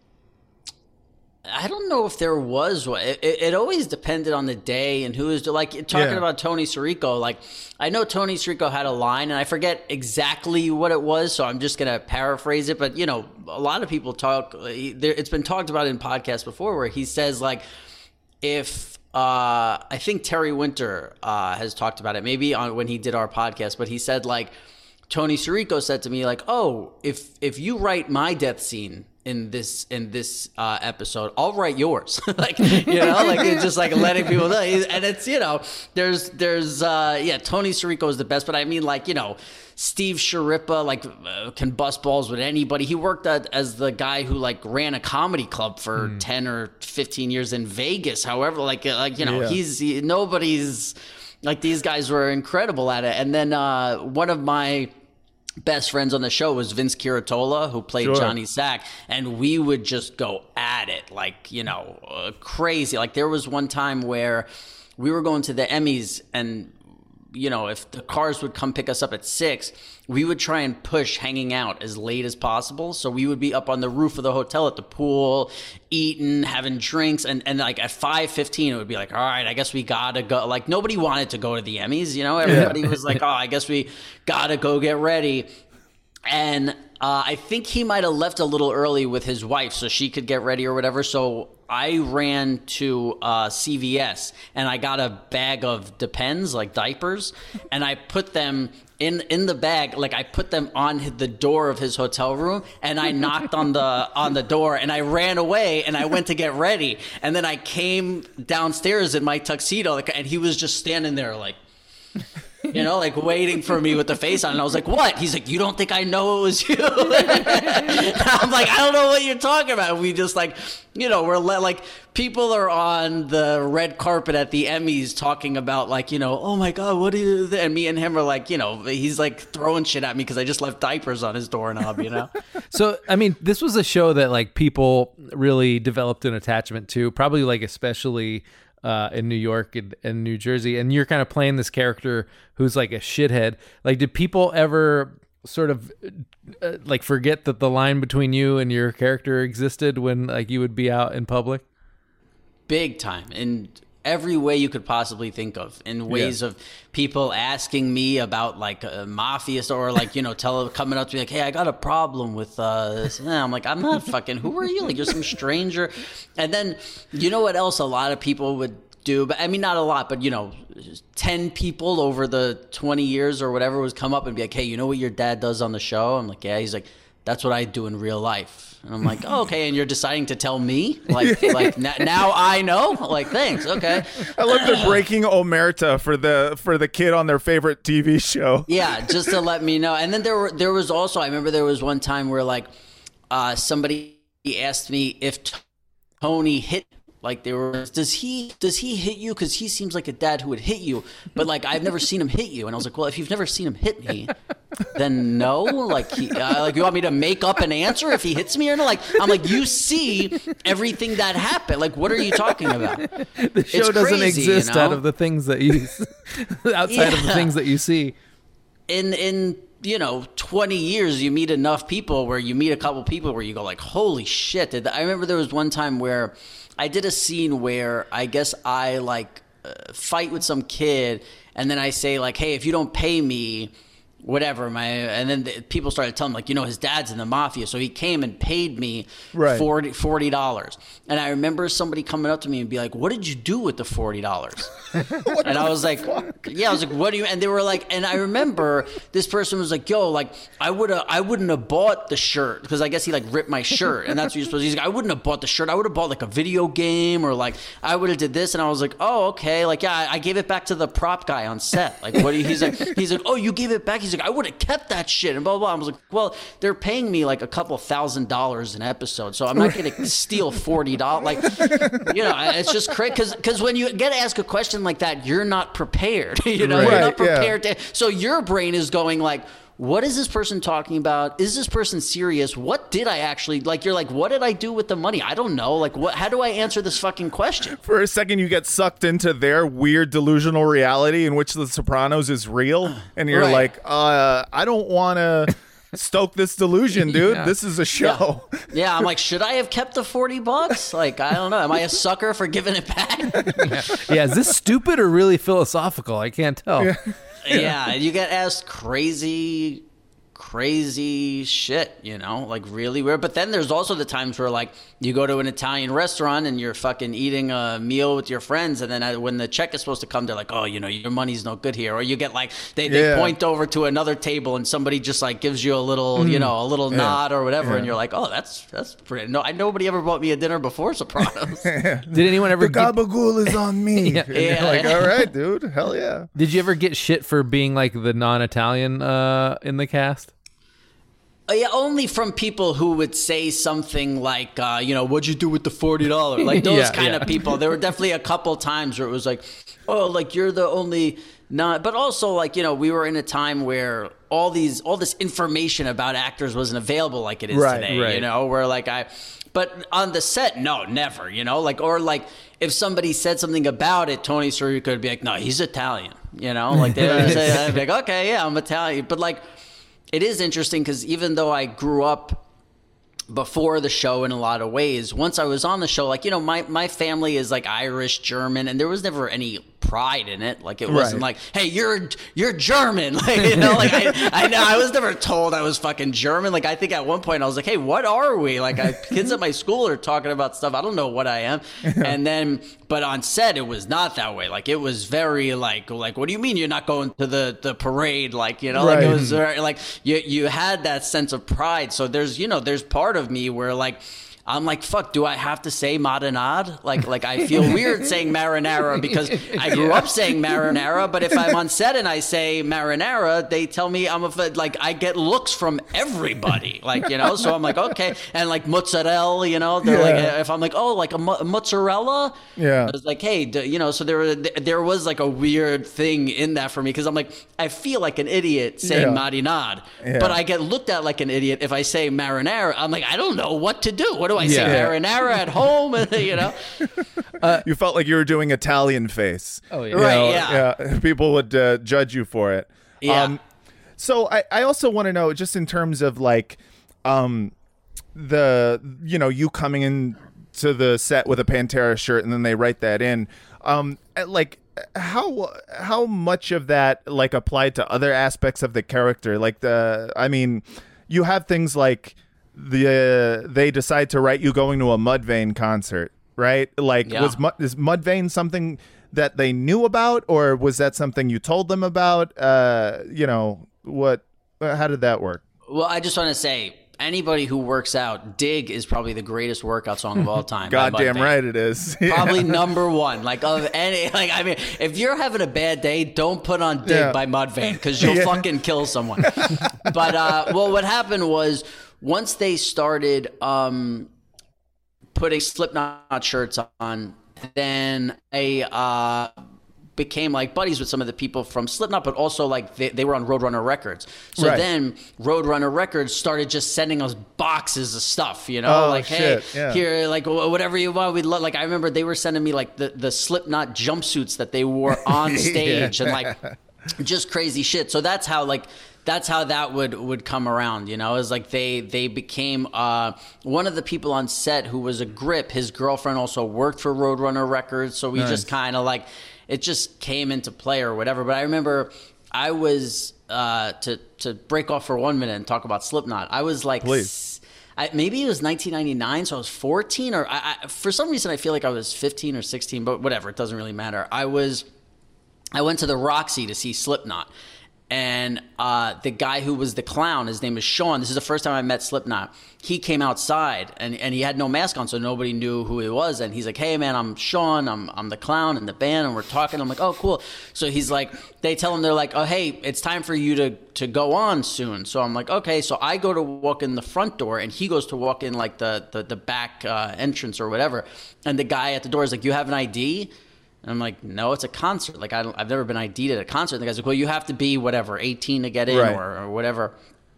I don't know if there was one. It, it, it always depended on the day and who was like talking Yeah. about Tony Sirico. Like I know Tony Sirico had a line and I forget exactly what it was. So I'm just going to paraphrase it. But, you know, a lot of people talk, it's been talked about in podcasts before where he says like, if uh, I think Terry Winter uh, has talked about it, maybe on when he did our podcast, but he said like, Tony Sirico said to me like, oh, if if you write my death scene in this in this uh, episode, I'll write yours. Like, you know, like it's just like letting people know. And it's, you know, there's there's uh, yeah, Tony Sirico is the best, but I mean like, you know, Steve Sharippa like uh, can bust balls with anybody. He worked at, as the guy who like ran a comedy club for mm. ten or fifteen years in Vegas. However, like like you know, yeah. he's he, nobody's like these guys were incredible at it. And then uh, one of my best friends on the show was Vince Curatola, who played Sure. Johnny Sack, and we would just go at it like, you know, uh, crazy. Like there was one time where we were going to the Emmys and, you know, if the cars would come pick us up at six, we would try and push hanging out as late as possible. So we would be up on the roof of the hotel at the pool, eating, having drinks. And, and like at five fifteen, it would be like, all right, I guess we gotta go. Like nobody wanted to go to the Emmys, you know, everybody yeah. was like, oh, I guess we gotta go get ready. And uh, I think he might have left a little early with his wife so she could get ready or whatever. So I ran to uh, C V S and I got a bag of Depends, like diapers, and I put them in in the bag. Like I put them on the door of his hotel room, and I knocked on the on the door, and I ran away, and I went to get ready, and then I came downstairs in my tuxedo, like, and he was just standing there, like. you know, like waiting for me with the face on. And I was like, what? He's like, you don't think I know it was you? I'm like, I don't know what you're talking about. We just like, you know, we're le- like, people are on the red carpet at the Emmys talking about like, you know, oh my God, what do you, and me and him are like, you know, he's like throwing shit at me because I just left diapers on his doorknob, you know? So, I mean, this was a show that like people really developed an attachment to, probably like especially uh, in New York and, and New Jersey. And you're kind of playing this character who's like a shithead. Like, did people ever sort of uh, like forget that the line between you and your character existed when like you would be out in public? Big time. In every way you could possibly think of, in ways yeah. of people asking me about like a mafia or like, you know, tell coming up to me like, hey, I got a problem with uh this. And I'm like, I'm not fucking, who are you? Like, you're some stranger. And then, you know what else a lot of people would do, but I mean, not a lot, but you know, ten people over the twenty years or whatever would come up and be like, hey, you know what your dad does on the show? I'm like, yeah. He's like, that's what I do in real life. And I'm like, oh, okay. And you're deciding to tell me? Like, like n- now I know? Like, thanks. Okay. I love the breaking omerta for the for the kid on their favorite T V show. Yeah, just to let me know. And then there were there was also, I remember there was one time where like uh, somebody asked me if Tony hit. Like, they were, does he does he hit you? Because he seems like a dad who would hit you. But, like, I've never seen him hit you. And I was like, well, if you've never seen him hit me, then no. Like, he, uh, like you want me to make up an answer if he hits me or not? Like, I'm like, you see everything that happened. Like, what are you talking about? The show it's doesn't crazy, exist you know? out of the things that you, outside yeah. of the things that you see. In, in, you know, twenty years, you meet enough people where you meet a couple people where you go like, holy shit. Did I remember there was one time where I did a scene where I guess I like uh, fight with some kid, and then I say like, hey, if you don't pay me, whatever, my, and then the, people started telling me like, you know, his dad's in the mafia, so he came and paid me right. forty dollars. And I remember somebody coming up to me and be like, what did you do with the forty dollars? And I was like, fuck? yeah, I was like, what do you, and they were like, and I remember this person was like, yo, like, I would have, I wouldn't have bought the shirt, because I guess he like ripped my shirt, and that's what you're supposed to, he's like, I wouldn't have bought the shirt, I would have bought like a video game, or like, I would have did this, and I was like, oh, okay, like, yeah, I, I gave it back to the prop guy on set, like, what do you, he's like, he's like, oh, you gave it back, he's like, I would have kept that shit, and blah, blah, blah. I was like, well, they're paying me like a couple thousand dollars an episode, so I'm not going to steal forty dollars, like, you know, it's just crazy, because because when you get to ask a question like that, you're not prepared, you know, right, you're not prepared yeah. to, so your brain is going like, what is this person talking about? Is this person serious? What did I actually, like, you're like, what did I do with the money? I don't know. Like, what, how do I answer this fucking question? For a second, you get sucked into their weird delusional reality in which The Sopranos is real. And you're right. like, uh, I don't want to stoke this delusion, dude. Yeah. This is a show. Yeah. yeah, I'm like, should I have kept the forty bucks? Like, I don't know. Am I a sucker for giving it back? yeah. yeah, is this stupid or really philosophical? I can't tell. Yeah, yeah, you get asked crazy, crazy shit, you know, like really weird. But then there's also the times where like you go to an Italian restaurant and you're fucking eating a meal with your friends, and then when the check is supposed to come, they're like, oh, you know, your money's no good here. Or you get like, they, they yeah. point over to another table and somebody just like gives you a little, mm. you know, a little yeah. nod or whatever. Yeah. And you're like, oh, that's, that's pretty, no, I, nobody ever bought me a dinner before Sopranos. Did anyone ever the get... gabagool is on me. yeah. yeah. Like, all right, dude, hell yeah. Did you ever get shit for being like the non-Italian uh, in the cast? Yeah, only from people who would say something like, uh, you know, what'd you do with the forty dollars? Like those yeah, kind yeah. of people. There were definitely a couple times where it was like, oh, like you're the only not. But also like, you know, we were in a time where all these, all this information about actors wasn't available like it is right, today, right. you know, where like I, but on the set, no, never, you know, like, or like if somebody said something about it, Tony Sirico could be like, no, he's Italian, you know, like they would say, I'd be like, okay, yeah, I'm Italian. But like, it is interesting because even though I grew up before the show in a lot of ways, once I was on the show, like, you know, my, my family is like Irish, German, and there was never any pride in it. Like, it wasn't right. like, hey, you're you're German. Like, you know, like I I know I was never told I was fucking German. Like, I think at one point I was like, hey, what are we? Like, I, kids at my school are talking about stuff. I don't know what I am. And then, but on set, it was not that way. Like, it was very like, like, what do you mean you're not going to the, the parade? Like, you know, right. like it was very, like you you had that sense of pride. So there's, you know, there's part of me where like, I'm like, fuck, do I have to say marinade? Like, like I feel weird saying marinara because I grew up saying marinara, but if I'm on set and I say marinara, they tell me I'm a, like, I get looks from everybody, like, you know, so I'm like, okay. And like mozzarella, you know, they're Yeah. like, if I'm like, oh, like a, mo- a mozzarella, Yeah. I was like, hey, d- you know, so there, there was like a weird thing in that for me because I'm like, I feel like an idiot saying Yeah. marinade, Yeah. but I get looked at like an idiot if I say marinara. I'm like, I don't know what to do. What do I say? Yeah. Marinara at home, you know? You felt like you were doing Italian face. Oh, yeah. You Right, know, yeah. People would uh, judge you for it. Yeah. so I, I also want to know, just in terms of like um, the, you know, you coming in to the set with a Pantera shirt and then they write that in. Um, like, how how much of that like applied to other aspects of the character? Like the, I mean, you have things like the uh, they decide to write you going to a Mudvayne concert, right? Like, Yeah. was Mud, is Mudvayne something that they knew about, or was that something you told them about? Uh, you know, what? How did that work? Well, I just want to say, anybody who works out, Dig is probably the greatest workout song of all time. by Goddamn Mudvayne. right it is. Probably number one. Like of any, like I mean, if you're having a bad day, don't put on Dig Yeah. by Mudvayne because you'll Yeah. fucking kill someone. But uh, well, what happened was once they started um, putting Slipknot shirts on, then I uh, became like buddies with some of the people from Slipknot, but also like they, they were on Roadrunner Records. So Right. then Roadrunner Records started just sending us boxes of stuff, you know, Oh, like, shit, hey, yeah. here, like wh- whatever you want. We'd love, like, I remember they were sending me like the, the Slipknot jumpsuits that they wore on stage and like just crazy shit. So that's how like, that's how that would, would come around, you know, is like they, they became, uh, one of the people on set who was a grip, his girlfriend also worked for Roadrunner Records. So we Nice. just kind of like, it just came into play or whatever. But I remember I was, uh, to, to break off for one minute and talk about Slipknot. I was like, Please. s- I, maybe it was nineteen ninety-nine. So I was fourteen or I, I, for some reason I feel like I was fifteen or sixteen, but whatever. It doesn't really matter. I was, I went to the Roxy to see Slipknot. And uh, the guy who was the clown, his name is Sean. This is the first time I met Slipknot. He came outside and, and he had no mask on, so nobody knew who he was. And he's like, "Hey, man, I'm Sean. I'm I'm the clown in the band." And we're talking. I'm like, "Oh, cool." So he's like, they tell him, they're like, "Oh, hey, it's time for you to to go on soon." So I'm like, "Okay." So I go to walk in the front door, and he goes to walk in like the the, the back uh, entrance or whatever. And the guy at the door is like, "You have an I D?" And I'm like, no, it's a concert. Like, I don't, I've never been I D'd at a concert. And the guy's like, well, you have to be whatever, eighteen to get in Right. or, or whatever.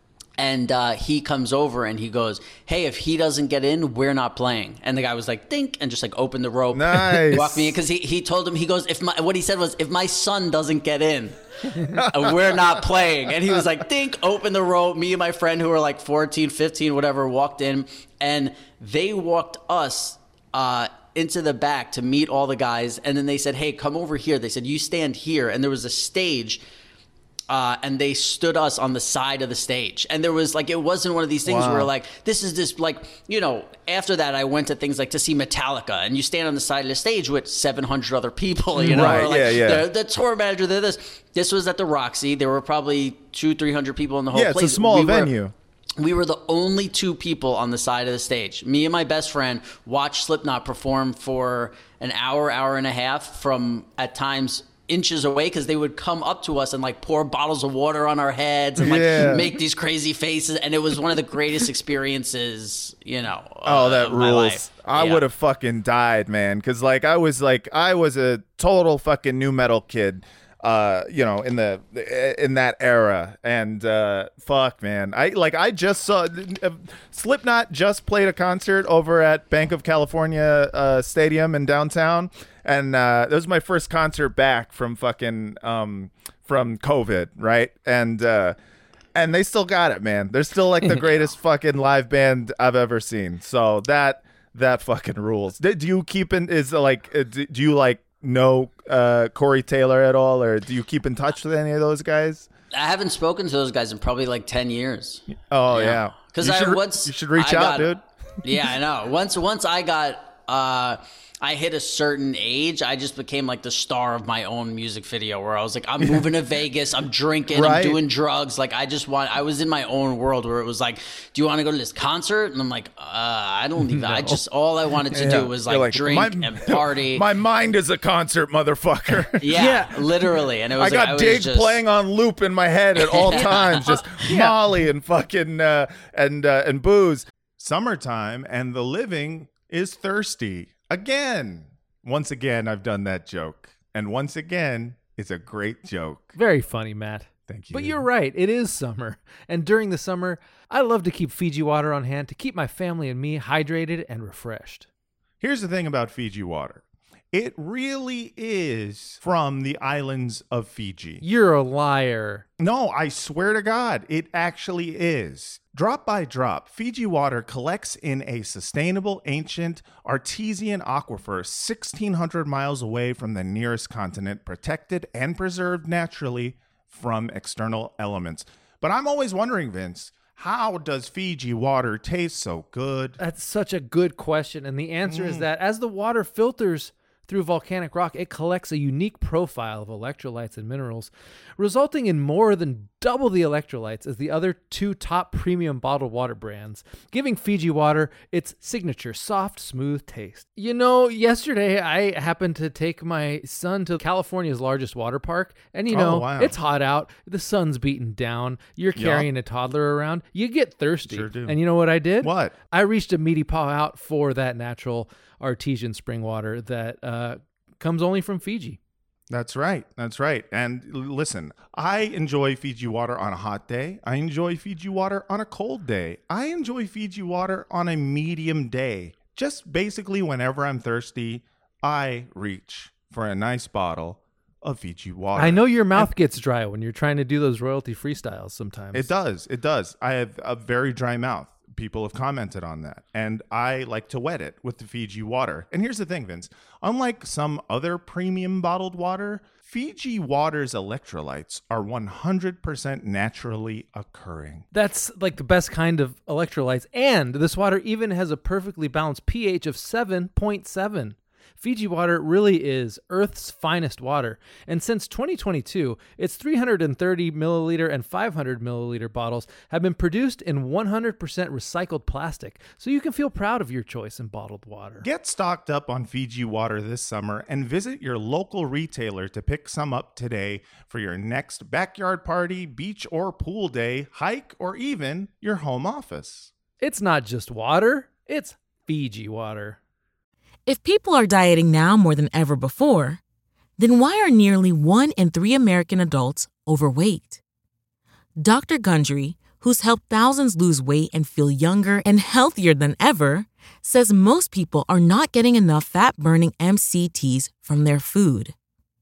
And uh, he comes over and he goes, hey, if he doesn't get in, we're not playing. And the guy was like, dink, and just like opened the rope. Nice. Walked me in. Because he, he told him, he goes, if my, what he said was, if my son doesn't get in, we're not playing. And he was like, dink, open the rope. Me and my friend who were like fourteen, fifteen, whatever, walked in. And they walked us uh, into the back to meet all the guys. And then they said, hey, come over here. They said, you stand here. And there was a stage. Uh, and they stood us on the side of the stage. And there was like, it wasn't one of these things Wow. where like, this is this like, you know, after that I went to things like to see Metallica and you stand on the side of the stage with seven hundred other people, you know, Right, or like yeah, yeah. The, the tour manager, they're this. This was at the Roxy. There were probably two, three hundred people in the whole Yeah, it's place. a small We were- venue. We were the only two people on the side of the stage. Me and my best friend watched Slipknot perform for an hour, hour and a half from at times inches away because they would come up to us and like pour bottles of water on our heads and like Yeah. make these crazy faces. And it was one of the greatest experiences, you know. Oh, uh, that of my rules. life. I Yeah. would have fucking died, man. Because, like, I was like, I was a total fucking new metal kid, uh, you know, in the in that era. And uh, fuck, man. I like, I just saw uh, Slipknot just played a concert over at Bank of California uh, Stadium in downtown. And uh, that was my first concert back from fucking um, from COVID, right? And uh, and they still got it, man. They're still like the greatest fucking live band I've ever seen. So that that fucking rules. Do do you keep in? Is like, uh, do do you like know uh, Corey Taylor at all, or do you keep in touch with any of those guys? I haven't spoken to those guys in probably like ten years. Oh yeah, Because You I should re- once you should reach I out, got- dude. Yeah, I know. Once once I got uh I hit a certain age, I just became like the star of my own music video where I was like, I'm moving to Vegas, I'm drinking, right? I'm doing drugs. Like I just want, I was in my own world where it was like, do you want to go to this concert? And I'm like, uh, I don't even, no. I just, all I wanted to yeah. do was like, like drink my, and party. My mind is a concert, motherfucker. yeah, yeah, literally. And it was I like, got I Dig just... playing on loop in my head at all times, just yeah. Molly and fucking, uh, and, uh, and booze. Summertime and the living is thirsty. Again. Once again, I've done that joke. And once again, it's a great joke. Very funny, Matt. Thank you. But you're right. It is summer. And during the summer, I love to keep Fiji water on hand to keep my family and me hydrated and refreshed. Here's the thing about Fiji water. It really is from the islands of Fiji. You're a liar. No, I swear to God, it actually is. Drop by drop, Fiji water collects in a sustainable, ancient, artesian aquifer sixteen hundred miles away from the nearest continent, protected and preserved naturally from external elements. But I'm always wondering, Vince, how does Fiji water taste so good? That's such a good question. And the answer mm. is that as the water filters through volcanic rock, it collects a unique profile of electrolytes and minerals, resulting in more than double the electrolytes as the other two top premium bottled water brands, giving Fiji water its signature soft, smooth taste. You know, yesterday I happened to take my son to California's largest water park, and you know, oh, wow. it's hot out, the sun's beating down, you're carrying yep. a toddler around, you get thirsty. Sure do. And you know what I did? What? I reached a meaty paw out for that natural artesian spring water that uh, comes only from Fiji. That's right. That's right. And listen, I enjoy Fiji water on a hot day. I enjoy Fiji water on a cold day. I enjoy Fiji water on a medium day. Just basically whenever I'm thirsty, I reach for a nice bottle of Fiji water. I know your mouth and gets dry when you're trying to do those royalty freestyles sometimes. It does. It does. I have a very dry mouth. People have commented on that, and I like to wet it with the Fiji water. And here's the thing, Vince. Unlike some other premium bottled water, Fiji water's electrolytes are one hundred percent naturally occurring. That's like the best kind of electrolytes. And this water even has a perfectly balanced pH of seven point seven. Fiji water really is Earth's finest water, and since twenty twenty-two, its three hundred thirty milliliter and five hundred milliliter bottles have been produced in one hundred percent recycled plastic, so you can feel proud of your choice in bottled water. Get stocked up on Fiji water this summer and visit your local retailer to pick some up today for your next backyard party, beach or pool day, hike, or even your home office. It's not just water, it's Fiji water. If people are dieting now more than ever before, then why are nearly one in three American adults overweight? Doctor Gundry, who's helped thousands lose weight and feel younger and healthier than ever, says most people are not getting enough fat-burning M C Ts from their food.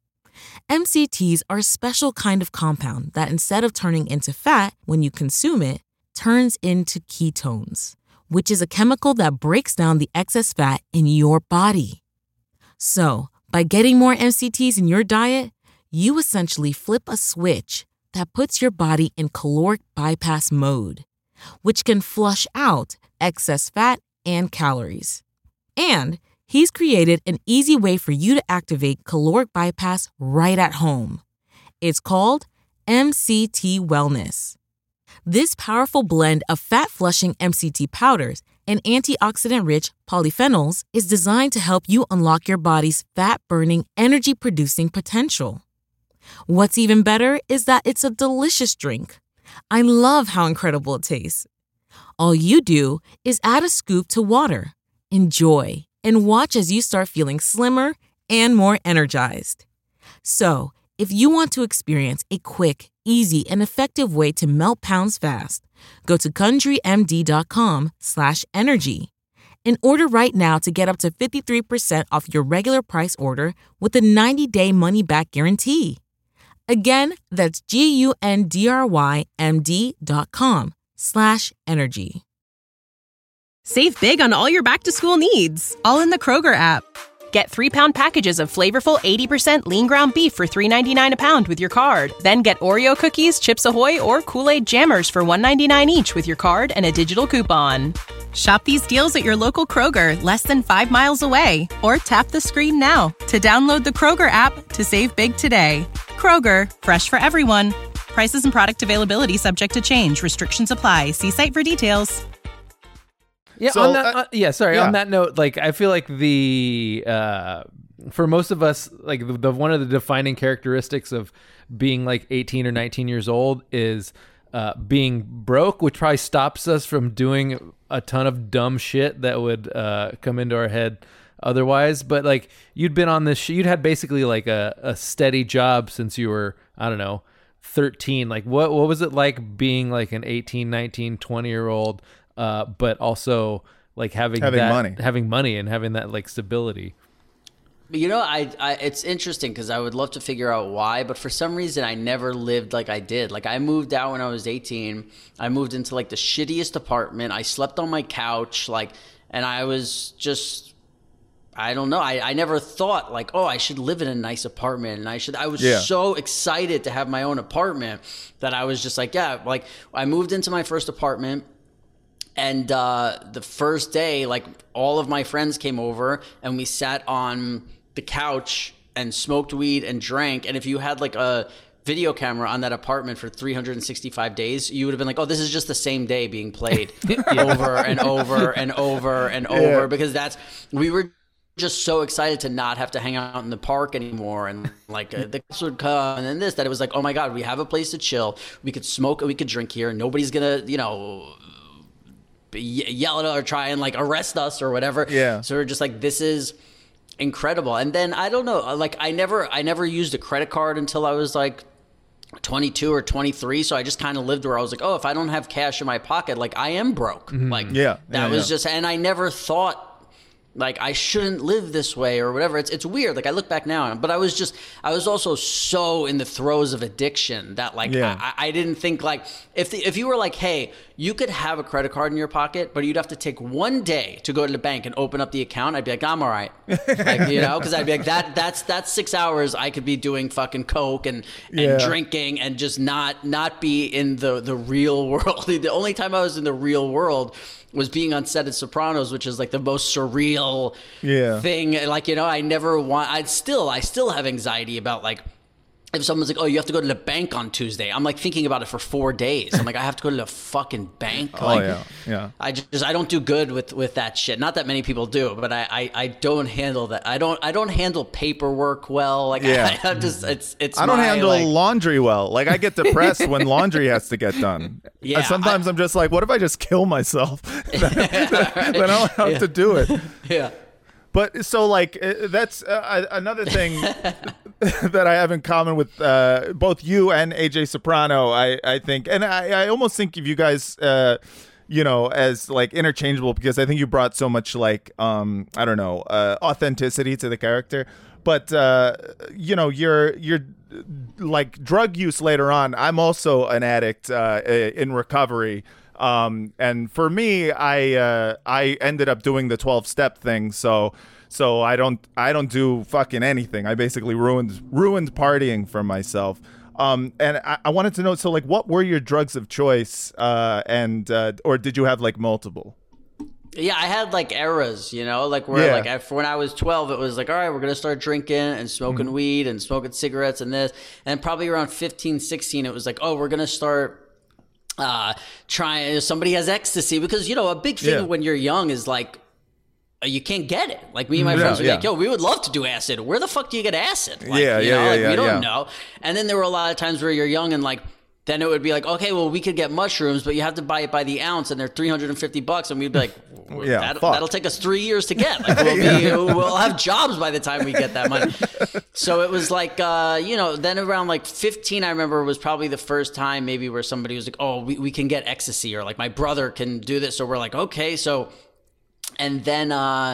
M C Ts are a special kind of compound that instead of turning into fat when you consume it, turns into ketones, which is a chemical that breaks down the excess fat in your body. So, by getting more M C Ts in your diet, you essentially flip a switch that puts your body in caloric bypass mode, which can flush out excess fat and calories. And he's created an easy way for you to activate caloric bypass right at home. It's called M C T Wellness. This powerful blend of fat-flushing M C T powders and antioxidant-rich polyphenols is designed to help you unlock your body's fat-burning, energy-producing potential. What's even better is that it's a delicious drink. I love how incredible it tastes. All you do is add a scoop to water, enjoy, and watch as you start feeling slimmer and more energized. So, if you want to experience a quick, easy, and effective way to melt pounds fast, go to GundryMD.com slash energy and order right now to get up to fifty-three percent off your regular price order with a ninety-day money-back guarantee. Again, that's G-U-N-D-R-Y-M-D.com slash energy. Save big on all your back-to-school needs, all in the Kroger app. Get three-pound packages of flavorful eighty percent lean ground beef for three ninety-nine a pound with your card. Then get Oreo cookies, Chips Ahoy, or Kool-Aid Jammers for one ninety-nine each with your card and a digital coupon. Shop these deals at your local Kroger, less than five miles away. Or tap the screen now to download the Kroger app to save big today. Kroger, fresh for everyone. Prices and product availability subject to change. Restrictions apply. See site for details. Yeah, So, on that, uh, uh, yeah, sorry. yeah. On that note, like, I feel like the uh, for most of us, like the, the one of the defining characteristics of being like eighteen or nineteen years old is uh, being broke, which probably stops us from doing a ton of dumb shit that would uh, come into our head otherwise. But like, you'd been on this, sh- you'd had basically like a, a steady job since you were, I don't know, thirteen. Like, what what was it like being like an eighteen, nineteen, twenty year old? Uh, but also like having Having that, money. having money and having that like stability. You know, I, I it's interesting because I would love to figure out why, but for some reason I never lived like I did. Like I moved out when I was eighteen. I moved into like the shittiest apartment. I slept on my couch, like, and I was just, I don't know. I, I never thought like, oh, I should live in a nice apartment, and I should. I was Yeah. so excited to have my own apartment that I was just like, yeah. Like I moved into my first apartment. And uh, the first day, like all of my friends came over and we sat on the couch and smoked weed and drank. And if you had like a video camera on that apartment for three hundred sixty-five days, you would have been like, oh, this is just the same day being played over and over and over and over. Yeah. Because that's, we were just so excited to not have to hang out in the park anymore, and like uh, the kids would come and then this, that it was like, oh my God, we have a place to chill. We could smoke and we could drink here. Nobody's gonna, you know, yell at us or try and like arrest us or whatever. Yeah. So we're just like, this is incredible. And then I don't know, like I never, I never used a credit card until I was like twenty-two or twenty-three. So I just kind of lived where I was like, oh, if I don't have cash in my pocket, like I am broke. Like Yeah. that Yeah, was yeah. just, and I never thought like I shouldn't live this way or whatever. It's it's weird. Like I look back now, but I was just I was also so in the throes of addiction that like Yeah. I, I didn't think like if the, if you were like, hey, you could have a credit card in your pocket, but you'd have to take one day to go to the bank and open up the account. I'd be like, I'm all right, like, you know, because I'd be like that that's that's six hours I could be doing fucking coke and and Yeah. drinking and just not not be in the the real world. The only time I was in the real world was being on set of Sopranos, which is like the most surreal Yeah. thing. Like, you know, I never want, I'd still, I still have anxiety about like, if someone's like, oh, you have to go to the bank on Tuesday. I'm like thinking about it for four days. I'm like, I have to go to the fucking bank. Oh, Like, yeah. Yeah. I just, I don't do good with, with that shit. Not that many people do, but I, I, I don't handle that. I don't, I don't handle paperwork well. Like, Yeah. I, I'm just, it's, it's, I don't my, handle like, laundry well. Like I get depressed when laundry has to get done. Yeah, And sometimes I, am just like, what if I just kill myself? then, then I don't have Yeah. to do it. yeah. But so like uh, that's uh, another thing that I have in common with uh, both you and A J Soprano. I, I think, and I, I almost think of you guys, uh, you know, as like interchangeable because I think you brought so much like um, I don't know uh, authenticity to the character. But uh, you know, you're you're like drug use later on. I'm also an addict uh, in recovery. Um, and for me, I uh, I ended up doing the twelve step thing. So so I don't I don't do fucking anything. I basically ruined ruined partying for myself. Um, and I, I wanted to know, so like, what were your drugs of choice? Uh, and uh, or did you have like multiple? Yeah, I had like eras, you know, like where Yeah. like I, when I was twelve, it was like, all right, we're going to start drinking and smoking Mm-hmm. weed and smoking cigarettes and this. And probably around fifteen, sixteen, it was like, oh, we're going to start uh, trying, somebody has ecstasy. Because, you know, a big thing Yeah. when you're young is like, uh, you can't get it. Like me and my Yeah, friends would be yeah. like, yo, we would love to do acid. Where the fuck do you get acid? Like, Yeah, you yeah, know, yeah, like yeah, we don't yeah. know. And then there were a lot of times where you're young and like, then it would be like, okay, well, we could get mushrooms, but you have to buy it by the ounce, and they're three hundred fifty bucks, and we'd be like, well, Yeah, that, fuck. that'll take us three years to get. Like, we'll, be, we'll have jobs by the time we get that money. So it was like, uh, you know, then around like fifteen, I remember was probably the first time maybe where somebody was like, oh, we, we can get ecstasy, or like my brother can do this. So we're like, okay, so, and then, uh,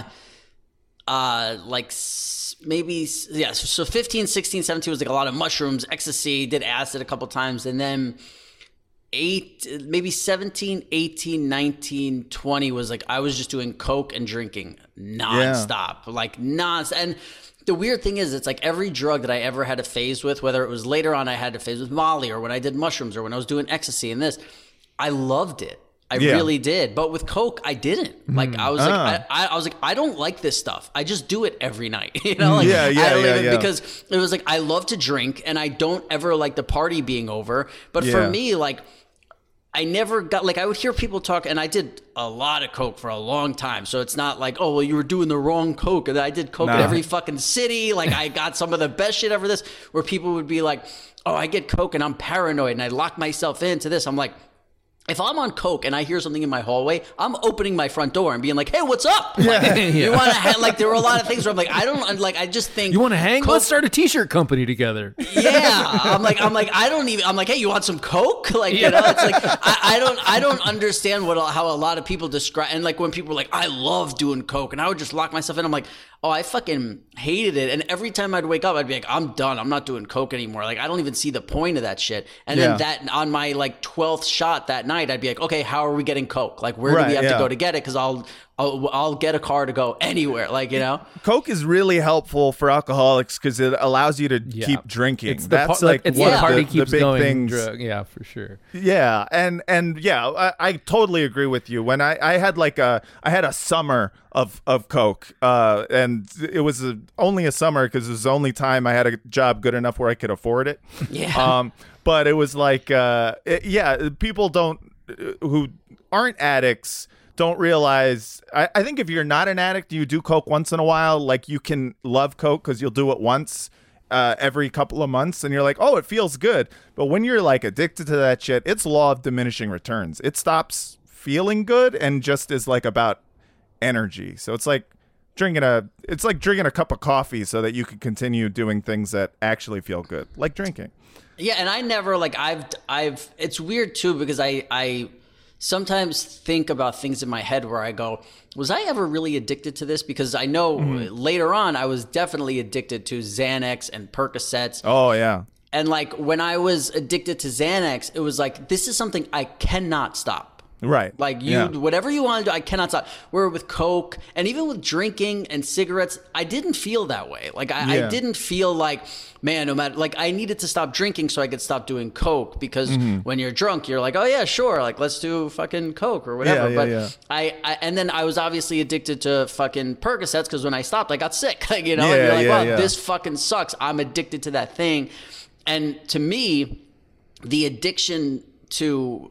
uh, like s- maybe, s- yeah, so, so fifteen, sixteen, seventeen was like a lot of mushrooms, ecstasy, did acid a couple times, and then eight, maybe seventeen, eighteen, nineteen, twenty was like, I was just doing coke and drinking nonstop, like nonstop. And the weird thing is, it's like every drug that I ever had a phase with, whether it was later on I had a phase with Molly, or when I did mushrooms, or when I was doing ecstasy and this, I loved it. I Yeah. really did. But with Coke, I didn't. Like I was Ah. like, I, I was like, I don't like this stuff. I just do it every night. You know, like Yeah, yeah, I don't yeah, even, yeah. because it was like I love to drink and I don't ever like the party being over. But Yeah. for me, like I never got like I would hear people talk, and I did a lot of Coke for a long time. So it's not like, oh well, you were doing the wrong Coke, and I did Coke in Nah. every fucking city. Like I got some of the best shit ever. This where people would be like, oh, I get Coke and I'm paranoid and I lock myself into this. I'm like, if I'm on Coke and I hear something in my hallway, I'm opening my front door and being like, "Hey, what's up?" Like, you want to ha- like? There were a lot of things where I'm like, I don't like. I just think You want to hang? Coke- Let's start a T-shirt company together. Yeah, I'm like, I'm like, I don't even. I'm like, hey, you want some Coke? Like, you know, it's like I, I don't, I don't understand what how a lot of people describe. And like when people are like, I love doing Coke, and I would just lock myself in. I'm like, oh, I fucking hated it. And every time I'd wake up, I'd be like, I'm done. I'm not doing Coke anymore. Like, I don't even see the point of that shit. And Yeah. then that on my like twelfth shot that night, I'd be like, okay, how are we getting Coke? Like, where do Right, we have yeah. to go to get it? Because I'll, I'll, I'll get a car to go anywhere. Like, you know. Coke is really helpful for alcoholics because it allows you to Yeah. keep drinking. It's the That's par- like it's one the of party the, keeps the big going. things. Drug. Yeah, for sure. Yeah, and and yeah, I, I totally agree with you. When I, I had like a I had a summer of of Coke, uh, and it was a, only a summer because it was the only time I had a job good enough where I could afford it. Yeah. Um, but it was like, uh, it, yeah, people don't who aren't addicts don't realize. I, I think if you're not an addict, you do Coke once in a while. Like you can love Coke because you'll do it once. Uh, every couple of months and you're like, oh, it feels good. But when you're like addicted to that shit, it's law of diminishing returns. It stops feeling good and just is like about energy. So it's like drinking a it's like drinking a cup of coffee so that you can continue doing things that actually feel good, like drinking. Yeah, and I never like I've I've it's weird too because I I sometimes think about things in my head where I go, was I ever really addicted to this? Because I know Mm-hmm. later on I was definitely addicted to Xanax and Percocets. Oh yeah. And like when I was addicted to Xanax, it was like, this is something I cannot stop. Right. Like you, Yeah. whatever you want to do, I cannot stop. Where with Coke and even with drinking and cigarettes, I didn't feel that way. Like I, Yeah. I didn't feel like, man, no matter, like I needed to stop drinking so I could stop doing Coke because Mm-hmm. when you're drunk, you're like, oh yeah, sure, like let's do fucking Coke or whatever. Yeah, yeah, but yeah. I, I, and then I was obviously addicted to fucking Percocets because when I stopped, I got sick. Like, you know, and Yeah, you're like, yeah, wow, yeah. this fucking sucks. I'm addicted to that thing. And to me, the addiction to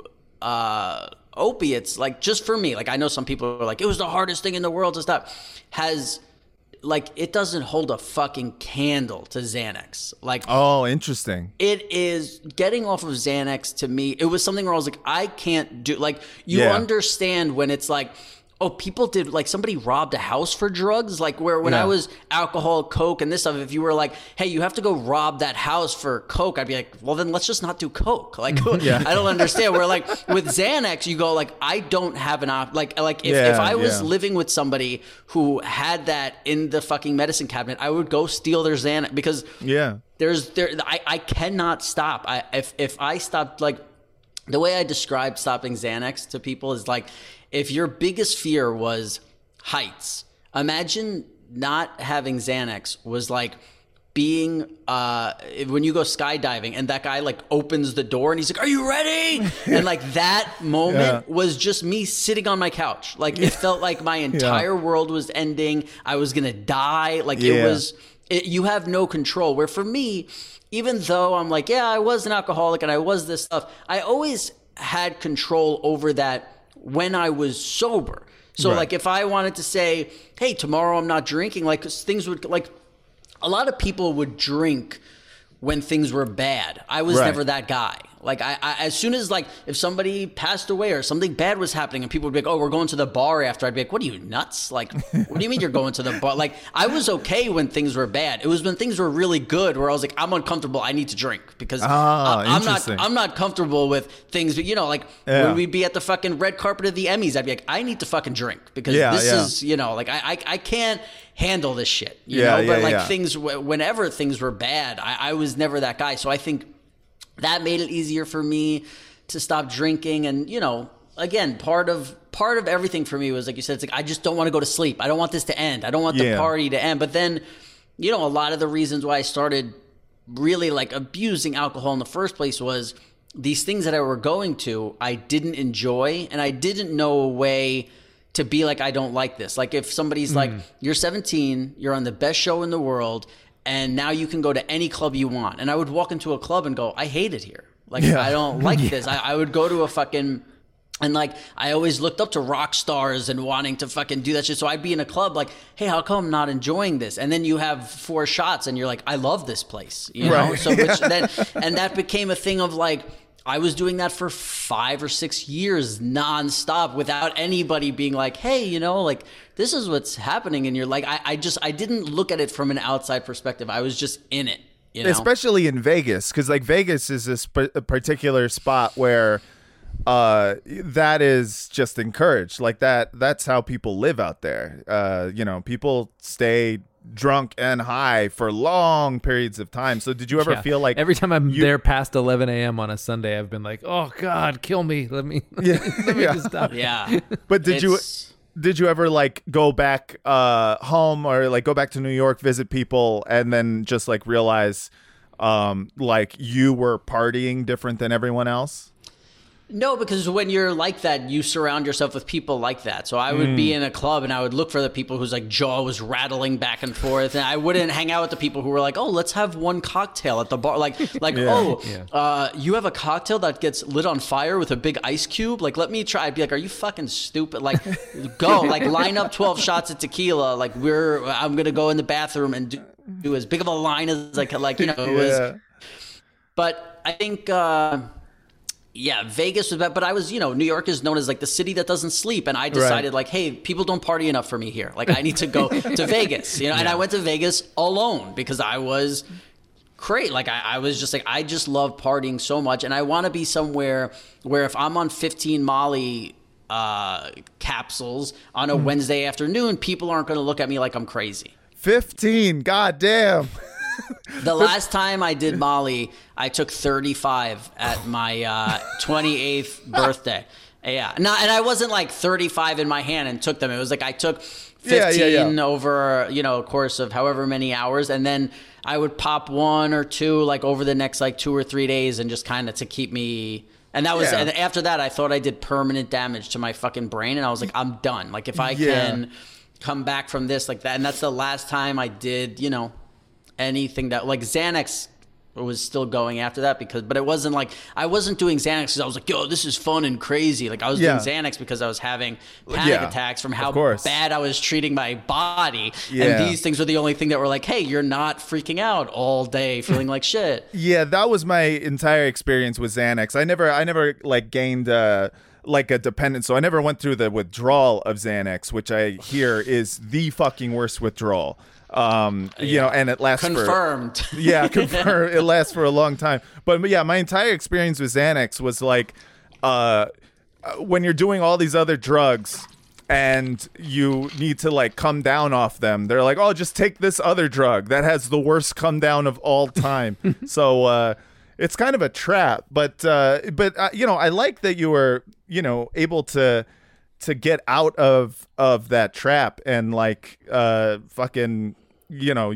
uh, opiates, like just for me, like I know some people are like, it was the hardest thing in the world to stop, has like, it doesn't hold a fucking candle to Xanax. Like, Oh, interesting. it is getting off of Xanax to me. It was something where I was like, I can't do, like, you Yeah. understand when it's like, oh, people did, like, somebody robbed a house for drugs. Like, where when Yeah. I was alcohol, Coke, and this stuff, if you were like, hey, you have to go rob that house for Coke, I'd be like, well, then let's just not do Coke. Like, I don't understand. Where, like, with Xanax, you go, like, I don't have an op, like, like if, Yeah, if I was yeah. living with somebody who had that in the fucking medicine cabinet, I would go steal their Xanax because Yeah. there's there I, I cannot stop. I if if I stopped, like the way I described stopping Xanax to people is like, if your biggest fear was heights, imagine not having Xanax was like being uh when you go skydiving and that guy like opens the door and he's like, are you ready? And like that moment Yeah. was just me sitting on my couch. Like it felt like my entire world was ending. I was gonna die. Like it Yeah. was it, you have no control. Where for me, even though I'm like, yeah, I was an alcoholic and I was this stuff, I always had control over that when I was sober. So Right. like if I wanted to say, hey, tomorrow I'm not drinking, like 'cause things would, like a lot of people would drink when things were bad. I was Right. never that guy. Like I, I, as soon as like if somebody passed away or something bad was happening and people would be like, oh, we're going to the bar after, I'd be like, what are you, nuts? Like, what do you mean you're going to the bar? Like I was okay when things were bad. It was when things were really good where I was like, I'm uncomfortable. I need to drink because Ah, I, I'm not, interesting. I'm not comfortable with things. But you know, like Yeah. when we'd be at the fucking red carpet of the Emmys, I'd be like, I need to fucking drink because Yeah, this yeah. is, you know, like I, I, I can't handle this shit, you Yeah, know, but yeah, like yeah. things, whenever things were bad, I, I was never that guy. So I think that made it easier for me to stop drinking. And, you know, again, part of part of everything for me was, like you said, it's like, I just don't want to go to sleep. I don't want this to end. I don't want the Yeah. party to end. But then, you know, a lot of the reasons why I started really like abusing alcohol in the first place was these things that I were going to, I didn't enjoy, and I didn't know a way to be like, I don't like this. Like if somebody's mm. like, you're seventeen, you're on the best show in the world, and now you can go to any club you want. And I would walk into a club and go, I hate it here. Like, yeah. I don't like yeah. this. I, I would go to a fucking, and like, I always looked up to rock stars and wanting to fucking do that shit. So I'd be in a club like, hey, how come I'm not enjoying this? And then you have four shots and you're like, I love this place, you know? Right. So which then, and that became a thing of like, I was doing that for five or six years nonstop without anybody being like, hey, you know, like this is what's happening. And you're like, I, I just, I didn't look at it from an outside perspective. I was just in it, you know? Especially in Vegas. Cause like Vegas is this p- particular spot where uh, that is just encouraged. Like that, that's how people live out there. Uh, you know, people stay drunk and high for long periods of time. So did you ever yeah. feel like every time I'm you, there past eleven a.m. on a Sunday, I've been like, oh God, kill me. Let me, yeah, let me yeah. just stop. Yeah. But did it's... you, did you ever like go back uh, home or like go back to New York, visit people, and then just like realize um, like you were partying different than everyone else? No, because when you're like that, you surround yourself with people like that. So I would mm. be in a club and I would look for the people whose like jaw was rattling back and forth, and I wouldn't hang out with the people who were like, "Oh, let's have one cocktail at the bar." Like, like, yeah. oh, Yeah. Uh, you have a cocktail that gets lit on fire with a big ice cube. Like, let me try. I'd be like, "Are you fucking stupid?" Like, go, like, line up twelve shots of tequila. Like, we're, I'm gonna go in the bathroom and do, do as big of a line as like, like you know, it was. Yeah. But I think. Uh, Yeah, Vegas was bad, but I was, you know, New York is known as like the city that doesn't sleep. And I decided right. like, hey, people don't party enough for me here. Like I need to go to Vegas, you know, yeah. and I went to Vegas alone because I was great. Like I, I was just like, I just love partying so much. And I want to be somewhere where if I'm on fifteen Molly uh, capsules on a mm. Wednesday afternoon, people aren't going to look at me like I'm crazy. fifteen, goddamn. The last time I did Molly, I took thirty-five at my uh, twenty-eighth birthday. Yeah, not, and I wasn't like thirty-five in my hand and took them. It was like I took fifteen yeah, yeah, yeah. over, you know, a course of however many hours, and then I would pop one or two like over the next like two or three days, and just kind of to keep me. And that was, yeah. and after that, I thought I did permanent damage to my fucking brain, and I was like, I'm done. Like if I yeah. can come back from this like that, and that's the last time I did, you know. Anything that like Xanax was still going after that because, but it wasn't like I wasn't doing Xanax because I was like, yo, this is fun and crazy. Like I was yeah. doing Xanax because I was having panic yeah, attacks from how bad I was treating my body. Yeah. And these things were the only thing that were like, hey, you're not freaking out all day feeling like shit. Yeah, that was my entire experience with Xanax. I never, I never like gained uh, like a dependence, so I never went through the withdrawal of Xanax, which I hear is the fucking worst withdrawal. Um, you yeah. know, and it lasts confirmed. for yeah, confirmed. It lasts for a long time. But yeah, my entire experience with Xanax was like, uh, when you're doing all these other drugs and you need to like come down off them, they're like, oh, just take this other drug that has the worst come down of all time. so uh, it's kind of a trap. But uh, but uh, you know, I like that you were you know able to. to get out of of that trap and like uh fucking you know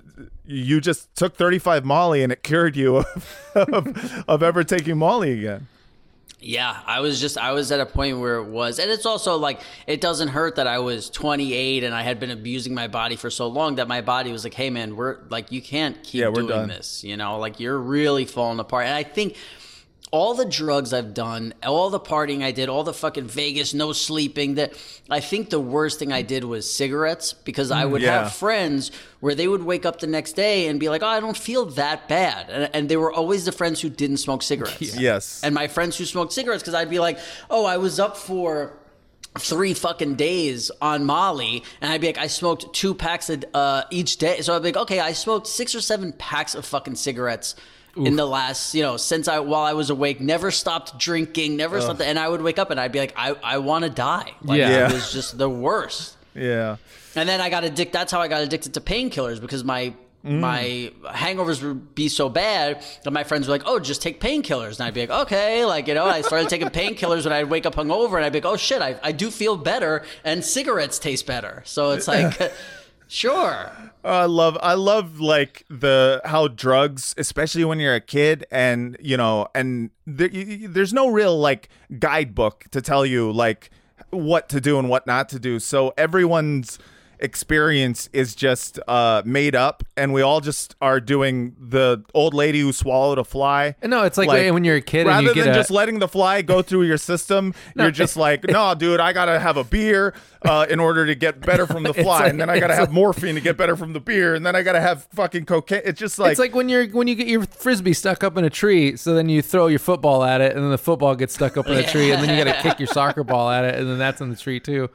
you just took thirty-five Molly and it cured you of, of, of ever taking Molly again. Yeah, I was just I was at a point where it was, and it's also like it doesn't hurt that I was twenty-eight and I had been abusing my body for so long that my body was like, hey man, we're like you can't keep yeah, we're doing done. this, you know, like you're really falling apart. And I think all the drugs I've done, all the partying I did, all the fucking Vegas, no sleeping, that I think the worst thing I did was cigarettes because I would yeah. have friends where they would wake up the next day and be like, oh, I don't feel that bad. And, and they were always the friends who didn't smoke cigarettes. Yes. And my friends who smoked cigarettes, because I'd be like, oh, I was up for three fucking days on Molly, and I'd be like, I smoked two packs a, uh, each day. So I'd be like, okay, I smoked six or seven packs of fucking cigarettes Oof. in the last, you know, since I, while I was awake, never stopped drinking, never Ugh. stopped. And I would wake up and I'd be like, I, I want to die. Like, yeah. It was just the worst. Yeah. And then I got addicted. That's how I got addicted to painkillers because my, mm. my hangovers would be so bad that my friends were like, oh, just take painkillers. And I'd be like, okay. Like, you know, I started taking painkillers when I'd wake up hungover and I'd be like, oh shit, I, I do feel better and cigarettes taste better. So it's like, Sure. I love, I love like the how drugs, especially when you're a kid, and you know, and there, you, there's no real like guidebook to tell you like what to do and what not to do. So everyone's experience is just uh made up, and we all just are doing the old lady who swallowed a fly. No, it's like, like when you're a kid, rather and you get than a... just letting the fly go through your system. no, you're just like, no, dude, I gotta have a beer uh in order to get better from the fly, like, and then I gotta have like... morphine to get better from the beer, and then I gotta have fucking cocaine. It's just like it's like when you're when you get your frisbee stuck up in a tree, so then you throw your football at it, and then the football gets stuck up in a tree, and then you gotta kick your soccer ball at it, and then that's in the tree too.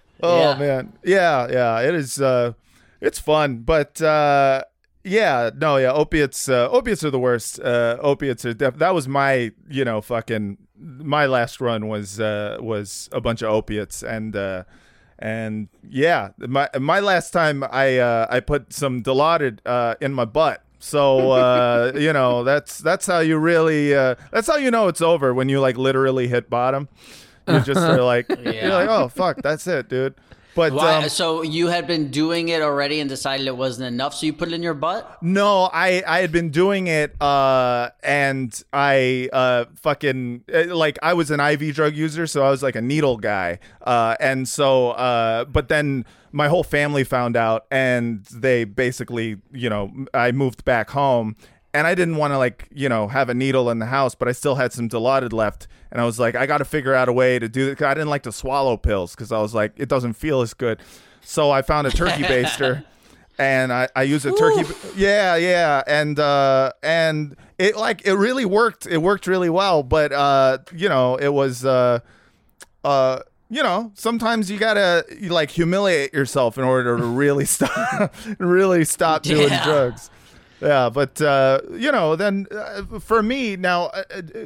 Oh yeah. man, yeah, yeah, it is. Uh, it's fun, but uh, yeah, no, yeah, opiates. Uh, opiates are the worst. Uh, opiates are. Def- that was my, you know, fucking. My last run was uh, was a bunch of opiates, and uh, and yeah, my my last time I uh, I put some Dilaudid uh, in my butt. So uh, you know, that's that's how you really. Uh, that's how you know it's over, when you like literally hit bottom. You just are like, yeah. You're like, oh fuck, that's it, dude. But Why, um, so you had been doing it already and decided it wasn't enough, so you put it in your butt? No, I I had been doing it, uh, and I uh fucking like I was an I V drug user, so I was like a needle guy, uh, and so uh, but then my whole family found out, and they basically, you know, I moved back home. And I didn't want to, like, you know, have a needle in the house, but I still had some Dilaudid left. And I was like, I got to figure out a way to do it. Cause I didn't like to swallow pills, because I was like, it doesn't feel as good. So I found a turkey baster, and I, I used a turkey. Ooh. Yeah, yeah. And uh, and it, like, it really worked. It worked really well. But, uh, you know, it was, uh, uh, you know, sometimes you got to, like, humiliate yourself in order to really stop, really stop doing yeah. drugs. Yeah, but uh, you know, then uh, for me now, uh,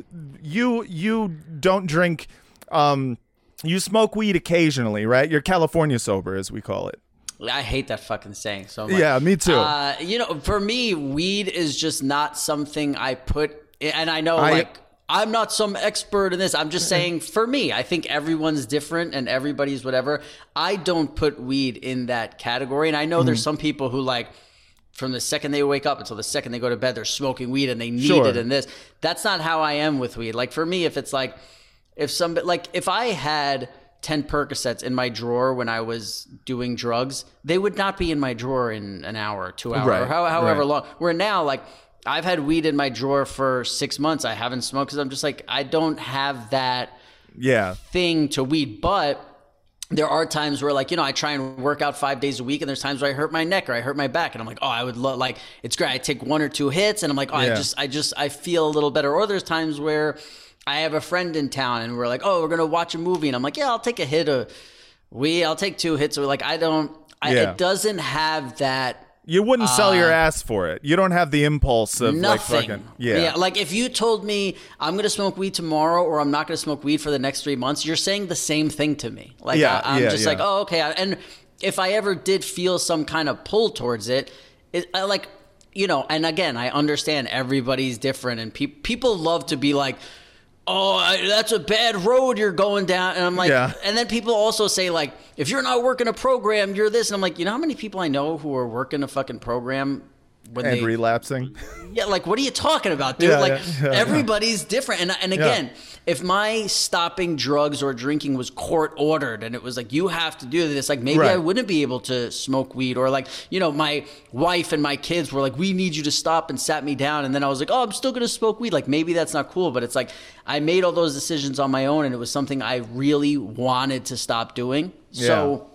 you you don't drink, um, you smoke weed occasionally, right? You're California sober, as we call it. I hate that fucking saying so much. Yeah, me too. Uh, you know, for me, weed is just not something I put, and I know, I, like, I'm not some expert in this. I'm just saying, for me, I think everyone's different and everybody's whatever. I don't put weed in that category, and I know mm-hmm. there's some people who, like, from the second they wake up until the second they go to bed, they're smoking weed and they need sure. it and this. That's not how I am with weed. Like, for me, if it's like, if somebody, like, if I had ten Percocets in my drawer when I was doing drugs, they would not be in my drawer in an hour, two hours, right. or how, however right. long. Where now, like, I've had weed in my drawer for six months. I haven't smoked because I'm just like, I don't have that yeah. thing to weed. But there are times where, like, you know, I try and work out five days a week, and there's times where I hurt my neck or I hurt my back, and I'm like, oh, I would love, like, it's great. I take one or two hits, and I'm like, oh, yeah. I just, I just, I feel a little better. Or there's times where I have a friend in town, and we're like, oh, we're gonna watch a movie, and I'm like, yeah, I'll take a hit of weed, I'll take two hits. Or like, I don't, I, yeah. it doesn't have that. You wouldn't sell uh, your ass for it. You don't have the impulse of nothing. like fucking yeah. yeah. Like, if you told me I'm gonna smoke weed tomorrow or I'm not gonna smoke weed for the next three months, you're saying the same thing to me. Like, yeah, I, I'm yeah, just yeah. like, oh, okay. And if I ever did feel some kind of pull towards it, it I like, you know. And again, I understand everybody's different, and pe- people love to be like, oh, I, that's a bad road you're going down. And I'm like, yeah. and then people also say, like, if you're not working a program, you're this. And I'm like, you know how many people I know who are working a fucking program when and they relapsing? Yeah, like, what are you talking about, dude? Yeah, like, yeah, yeah, everybody's yeah. different. And and again, yeah. if my stopping drugs or drinking was court ordered and it was like, you have to do this, like, maybe right. I wouldn't be able to smoke weed. Or, like, you know, my wife and my kids were like, we need you to stop, and sat me down. And then I was like, oh, I'm still going to smoke weed. Like, maybe that's not cool. But it's like, I made all those decisions on my own, and it was something I really wanted to stop doing. Yeah. So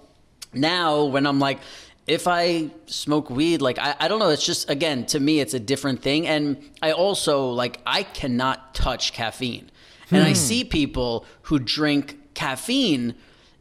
now when I'm like, if I smoke weed, like, I, I don't know. It's just, again, to me, it's a different thing. And I also, like, I cannot touch caffeine. And hmm. I see people who drink caffeine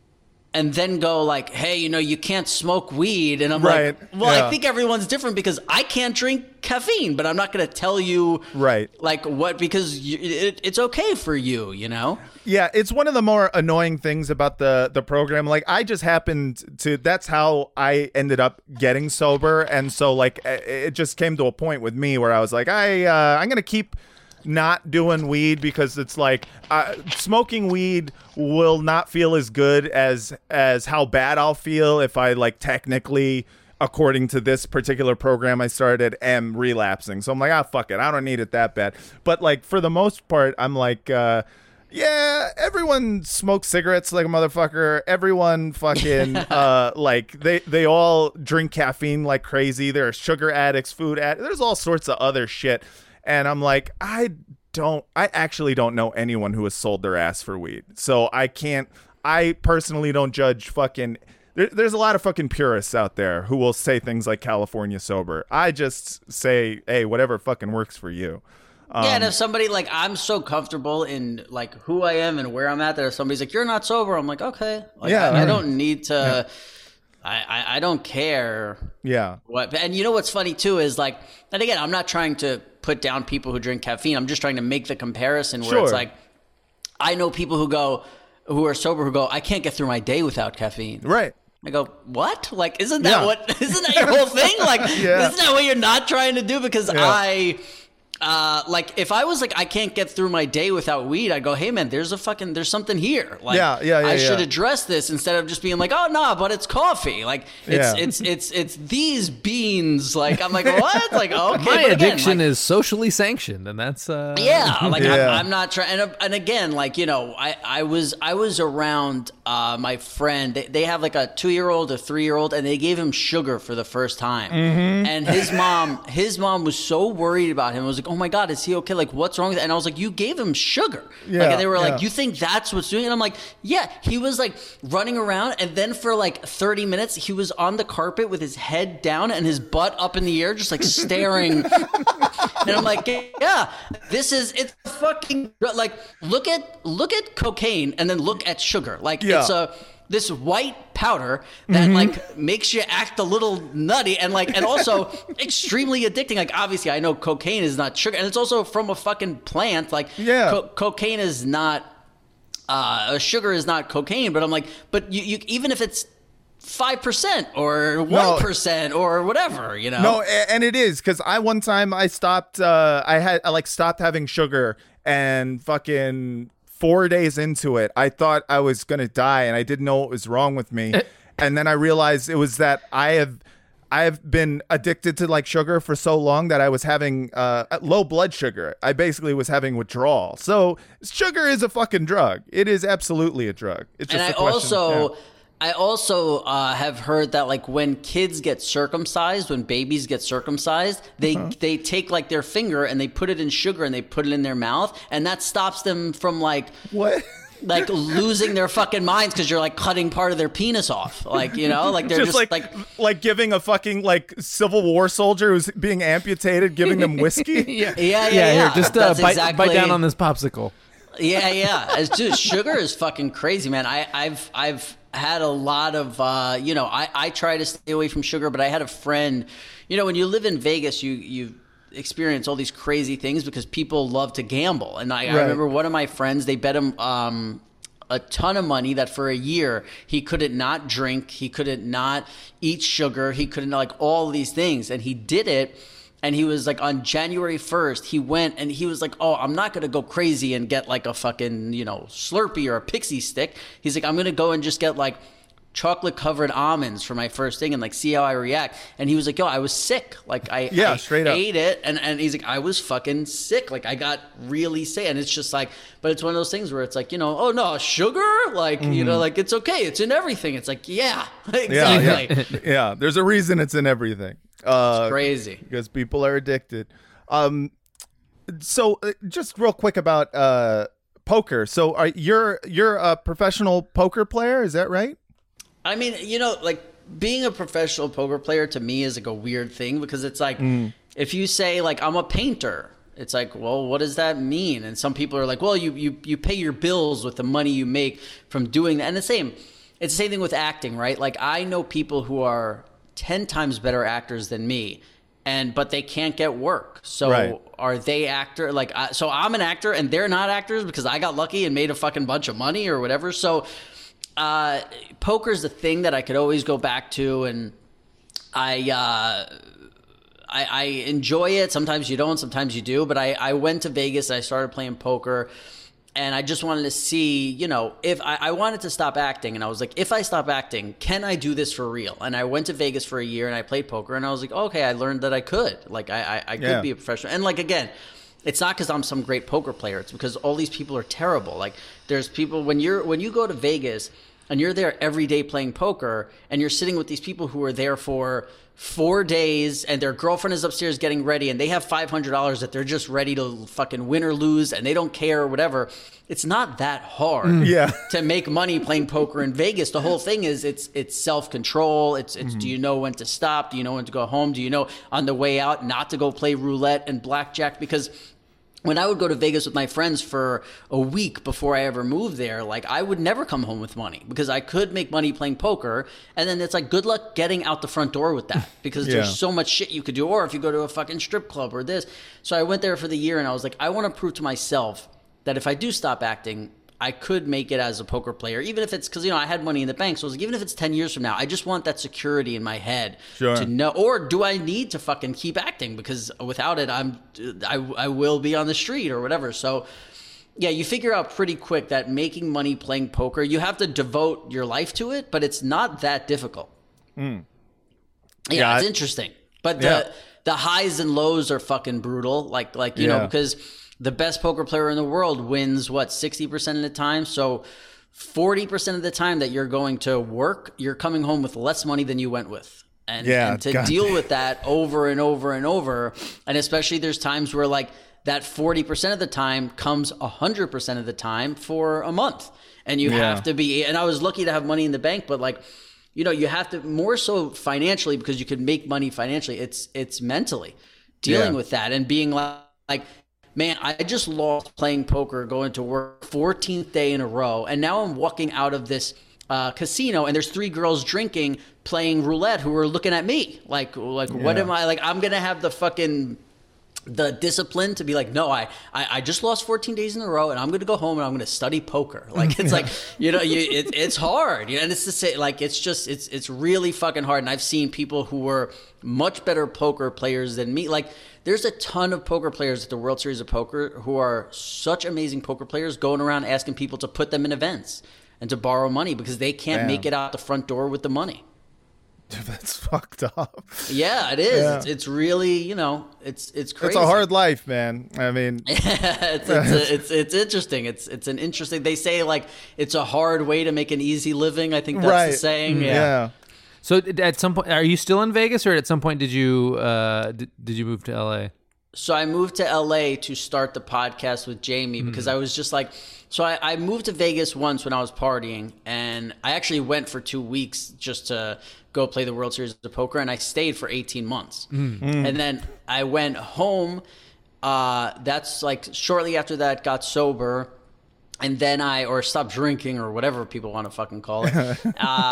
and then go like, hey, you know, you can't smoke weed. And I'm right. like, well, yeah. I think everyone's different, because I can't drink caffeine, but I'm not going to tell you right. like what, because you, it, it's okay for you, you know? Yeah, it's one of the more annoying things about the the program. Like, I just happened to, that's how I ended up getting sober. And so, like, it just came to a point with me where I was like, I, uh, I'm going to keep not doing weed, because it's like uh, smoking weed will not feel as good as as how bad I'll feel if I, like, technically according to this particular program I started, am relapsing. So I'm like, ah, fuck it. I don't need it that bad. But like for the most part, I'm like, uh, yeah, everyone smokes cigarettes like a motherfucker. Everyone fucking uh, like they they all drink caffeine like crazy. There are sugar addicts, food addicts. There's all sorts of other shit. And I'm like, I don't, I actually don't know anyone who has sold their ass for weed. So I can't, I personally don't judge fucking, there, there's a lot of fucking purists out there who will say things like California sober. I just say, hey, whatever fucking works for you. Um, yeah, and if somebody, like, I'm so comfortable in, like, who I am and where I'm at that if somebody's like, you're not sober, I'm like, okay. Like, yeah, I, I don't need to, yeah. I, I, I don't care. Yeah. What, and you know what's funny, too, is, like, and again, I'm not trying to put down people who drink caffeine. I'm just trying to make the comparison where sure. it's like, I know people who go, who are sober who go, I can't get through my day without caffeine. Right. I go, what? Like, isn't that yeah. what, isn't that your whole thing? Like, yeah. isn't that what you're not trying to do? Because yeah. I... Uh, like if I was like, I can't get through my day without weed, I'd go, hey man, there's a fucking, there's something here. Like, yeah, yeah, yeah, I yeah. should address this instead of just being like, oh no, but it's coffee. Like it's, yeah. it's, it's, it's these beans. Like, I'm like, what? Like, okay. My again, addiction like, is socially sanctioned, and that's, uh, yeah, like yeah. I'm, I'm not trying. And, and again, like, you know, I, I was, I was around, uh, my friend, they, they have like a two year old, a three year old, and they gave him sugar for the first time. Mm-hmm. And his mom, his mom was so worried about him. It was like, oh my God, is he okay? Like, what's wrong with it? And I was like, you gave him sugar. Yeah, like, and they were like, yeah. you think that's what's doing it? And I'm like, yeah, he was like running around. And then for like thirty minutes, he was on the carpet with his head down and his butt up in the air, just like staring. And I'm like, yeah, this is, it's fucking, like, look at, look at cocaine and then look at sugar. Like, yeah. it's a, this white powder that mm-hmm. like makes you act a little nutty and like, and also extremely addicting. Like, obviously I know cocaine is not sugar and it's also from a fucking plant. Like yeah. co- cocaine is not, uh, sugar is not cocaine, but I'm like, but you, you even if it's five percent or one percent no. or whatever, you know? No, and it is because I, one time I stopped, uh, I had, I like stopped having sugar and fucking four days into it, I thought I was going to die and I didn't know what was wrong with me. And then I realized it was that I have, I have been addicted to like sugar for so long that I was having uh, low blood sugar. I basically was having withdrawal. So sugar is a fucking drug. It is absolutely a drug. It's just and a I question, also, yeah. I also uh, have heard that like when kids get circumcised, when babies get circumcised, they uh-huh. they take like their finger and they put it in sugar and they put it in their mouth, and that stops them from like what? like losing their fucking minds because you're like cutting part of their penis off, like, you know, like they're just, just like, like like giving a fucking like Civil War soldier who's being amputated, giving them whiskey. yeah, yeah, yeah. yeah, yeah. Here, just uh, bite, exactly... bite down on this popsicle. Yeah, yeah. It's just sugar is fucking crazy, man. I, I've I've had a lot of uh, you know, I, I try to stay away from sugar, but I had a friend, you know, when you live in Vegas, you you experience all these crazy things because people love to gamble. And I, right. I remember one of my friends, they bet him um a ton of money that for a year he couldn't not drink, he couldn't not eat sugar, he couldn't like all these things, and he did it. And he was like, on January first, he went and he was like, oh, I'm not going to go crazy and get like a fucking, you know, Slurpee or a Pixie Stick. He's like, I'm going to go and just get like chocolate covered almonds for my first thing and like see how I react. And he was like, yo, I was sick. Like I, yeah, I straight up. ate it. And, and he's like, I was fucking sick. Like I got really sick. And it's just like, but it's one of those things where it's like, you know, oh no, sugar? Like, mm-hmm. you know, like it's okay. It's in everything. It's like, yeah, exactly. Yeah, yeah. yeah, there's a reason it's in everything. Uh, it's crazy because people are addicted. Um, so uh, just real quick about uh poker. So are you're you're a professional poker player? Is that right? I mean, you know, like being a professional poker player to me is like a weird thing because it's like mm. if you say like I'm a painter, it's like, well, what does that mean? And some people are like, well, you you you pay your bills with the money you make from doing that. And the same, it's the same thing with acting, right? Like I know people who are ten times better actors than me, and but they can't get work. So right. are they actor? Like, I, so I'm an actor and they're not actors because I got lucky and made a fucking bunch of money or whatever. So uh, poker's the thing that I could always go back to, and I, uh, I I enjoy it. Sometimes you don't, sometimes you do. But I, I went to Vegas and I started playing poker. and I just wanted to see, you know, if I, I wanted to stop acting, and I was like, if I stop acting, can I do this for real? And I went to Vegas for a year and I played poker, and I was like, okay, I learned that I could. Like, I, I, I could Yeah. be a professional. And like, again, it's not because I'm some great poker player. It's because all these people are terrible. Like, there's people, when you're when you go to Vegas and you're there every day playing poker, and you're sitting with these people who are there for four days and their girlfriend is upstairs getting ready and they have five hundred dollars that they're just ready to fucking win or lose and they don't care or whatever. It's not that hard Yeah. to make money playing poker in Vegas. The whole thing is it's it's self-control. It's it's Mm-hmm. do you know when to stop? Do you know when to go home? Do you know on the way out not to go play roulette and blackjack? Because when I would go to Vegas with my friends for a week before I ever moved there, like I would never come home with money because I could make money playing poker. And then it's like, good luck getting out the front door with that because Yeah. there's so much shit you could do. Or if you go to a fucking strip club or this. So I went there for the year and I was like, I want to prove to myself that if I do stop acting, I could make it as a poker player, even if it's because, you know, I had money in the bank. So I was like, even if it's ten years from now, I just want that security in my head Sure. to know. Or do I need to fucking keep acting? Because without it, I'm, I, I will be on the street or whatever. So yeah, you figure out pretty quick that making money playing poker, you have to devote your life to it, but it's not that difficult. Yeah, Yeah, it's I- interesting. But the Yeah. the highs and lows are fucking brutal. Like, like you know, Yeah. because the best poker player in the world wins, what, sixty percent of the time? So forty percent of the time that you're going to work, you're coming home with less money than you went with. And, Yeah, and to God deal damn. with that over and over and over, and especially there's times where like that forty percent of the time comes one hundred percent of the time for a month. And you Yeah. have to be, and I was lucky to have money in the bank, but like, you know, you have to more so financially because you could make money financially. It's it's mentally dealing Yeah. with that and being like, like, man, I just lost playing poker, going to work fourteenth day in a row, and now I'm walking out of this uh, casino and there's three girls drinking, playing roulette who are looking at me like, like what Yeah. am I like? I'm gonna have the fucking the discipline to be like, no, I, I, I just lost fourteen days in a row and I'm going to go home and I'm going to study poker. Like, it's like, you know, you, it, it's hard. You know, and it's to say, like, it's just, it's, it's really fucking hard. And I've seen people who were much better poker players than me. Like, there's a ton of poker players at the World Series of Poker who are such amazing poker players going around asking people to put them in events and to borrow money because they can't Damn. make it out the front door with the money. Dude, that's fucked up. Yeah, it is. Yeah. It's, it's really, you know, it's it's crazy. It's a hard life, man. I mean, it's, it's, it's it's interesting. It's it's an interesting. They say like it's a hard way to make an easy living. I think that's right. the saying. Mm, Yeah. yeah. So at some point, are you still in Vegas, or at some point did you uh, did, did you move to L A? So I moved to L A to start the podcast with Jamie because I was just like, so I, I moved to Vegas once when I was partying, and I actually went for two weeks just to go play the World Series of Poker, and I stayed for eighteen months. And then I went home. Uh, that's like shortly after that, got sober. And then I, or stopped drinking, or whatever people want to fucking call it. uh,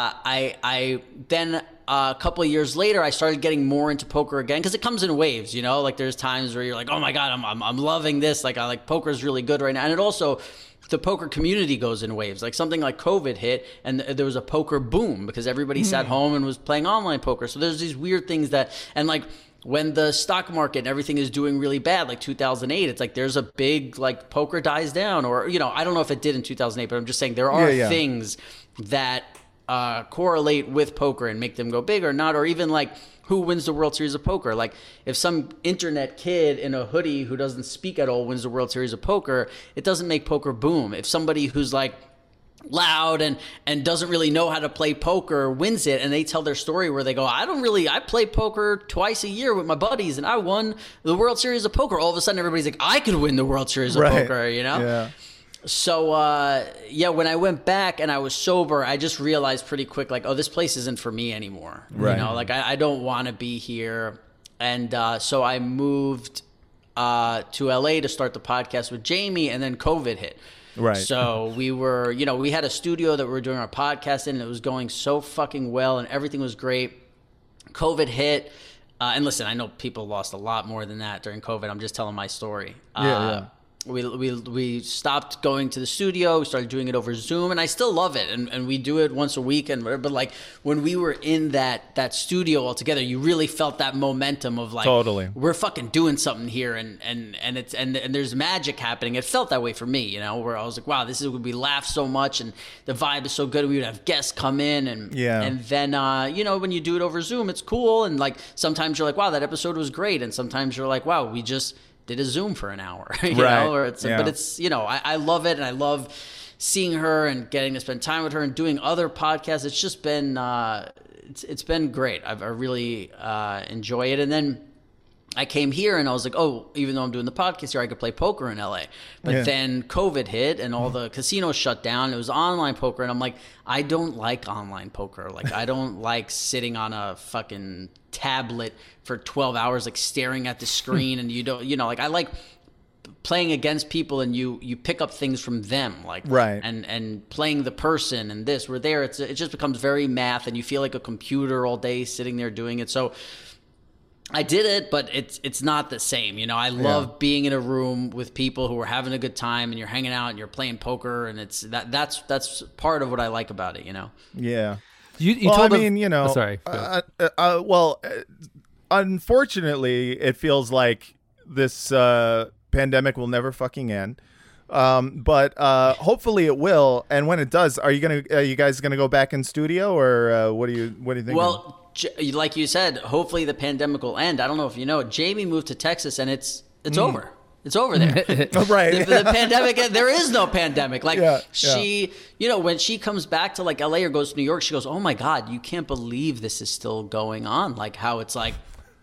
I, I then uh, a couple of years later, I started getting more into poker again because it comes in waves, you know. Like there's times where you're like, oh my god, I'm, I'm, I'm loving this. Like I like poker's really good right now, and it also the poker community goes in waves. Like something like COVID hit, and there was a poker boom because everybody sat home and was playing online poker. So there's these weird things that, and like. When the stock market and everything is doing really bad, like two thousand eight, it's like there's a big, like, poker dies down. Or, you know, I don't know if it did in two thousand eight, but I'm just saying there are Yeah, yeah. things that uh, correlate with poker and make them go big or not. Or even, like, who wins the World Series of Poker? Like, if some internet kid in a hoodie who doesn't speak at all wins the World Series of Poker, it doesn't make poker boom. If somebody who's, like, loud and and doesn't really know how to play poker wins it, and they tell their story where they go, I don't really I play poker twice a year with my buddies and I won the World Series of Poker, all of a sudden everybody's like, I could win the World Series of Right. Poker, you know. Yeah. So uh yeah, when I went back and I was sober, I just realized pretty quick, like, oh, this place isn't for me anymore. Right. You know, like I, I don't want to be here. And uh so I moved uh to L A to start the podcast with Jamie, and then COVID hit. Right. So we were, you know, we had a studio that we were doing our podcast in, and it was going so fucking well, and everything was great. COVID hit. Uh, and listen, I know people lost a lot more than that during COVID. I'm just telling my story. Uh, Yeah, yeah. we we we stopped going to the studio. We started doing it over Zoom, and I still love it. And, and we do it once a week. And but like when we were in that that studio all together, you really felt that momentum of like, totally, we're fucking doing something here, and and and it's and and there's magic happening. It felt that way for me, you know, where I was like, wow, this is we laugh so much, and the vibe is so good. We would have guests come in, and yeah, and then uh, you know, when you do it over Zoom, it's cool. And like sometimes you're like, wow, that episode was great, and sometimes you're like, wow, we just did a Zoom for an hour, you right. know, or it's, yeah. but it's, you know, I, I love it. And I love seeing her and getting to spend time with her and doing other podcasts. It's just been, uh, it's, it's been great. I've, I really uh, enjoy it. And then I came here and I was like, oh, even though I'm doing the podcast here, I could play poker in L A. But yeah. then COVID hit and all the casinos shut down. It was online poker. And I'm like, I don't like online poker. Like, I don't like sitting on a fucking tablet for twelve hours, like staring at the screen. And you don't, you know, like I like playing against people and you, you pick up things from them, like, right. and, and playing the person and this, we're there. It's, it just becomes very math and you feel like a computer all day sitting there doing it. So I did it, but it's it's not the same. You know, I love yeah. being in a room with people who are having a good time and you're hanging out and you're playing poker, and it's that that's that's part of what I like about it. You know. Yeah. You, you well, told I mean, them, you know, oh, sorry. Uh, uh, uh, well, uh, unfortunately, it feels like this uh, pandemic will never fucking end. Um, but uh, hopefully it will. And when it does, are you gonna are you guys gonna go back in studio, or uh, what do you what do you think? Well, like you said, hopefully the pandemic will end. I don't know if you know, Jamie moved to Texas, and it's it's mm. over. It's over there. Right. The, the pandemic, there is no pandemic. Like yeah, she, yeah. you know, when she comes back to like L A or goes to New York, she goes, oh my God, you can't believe this is still going on. Like how it's like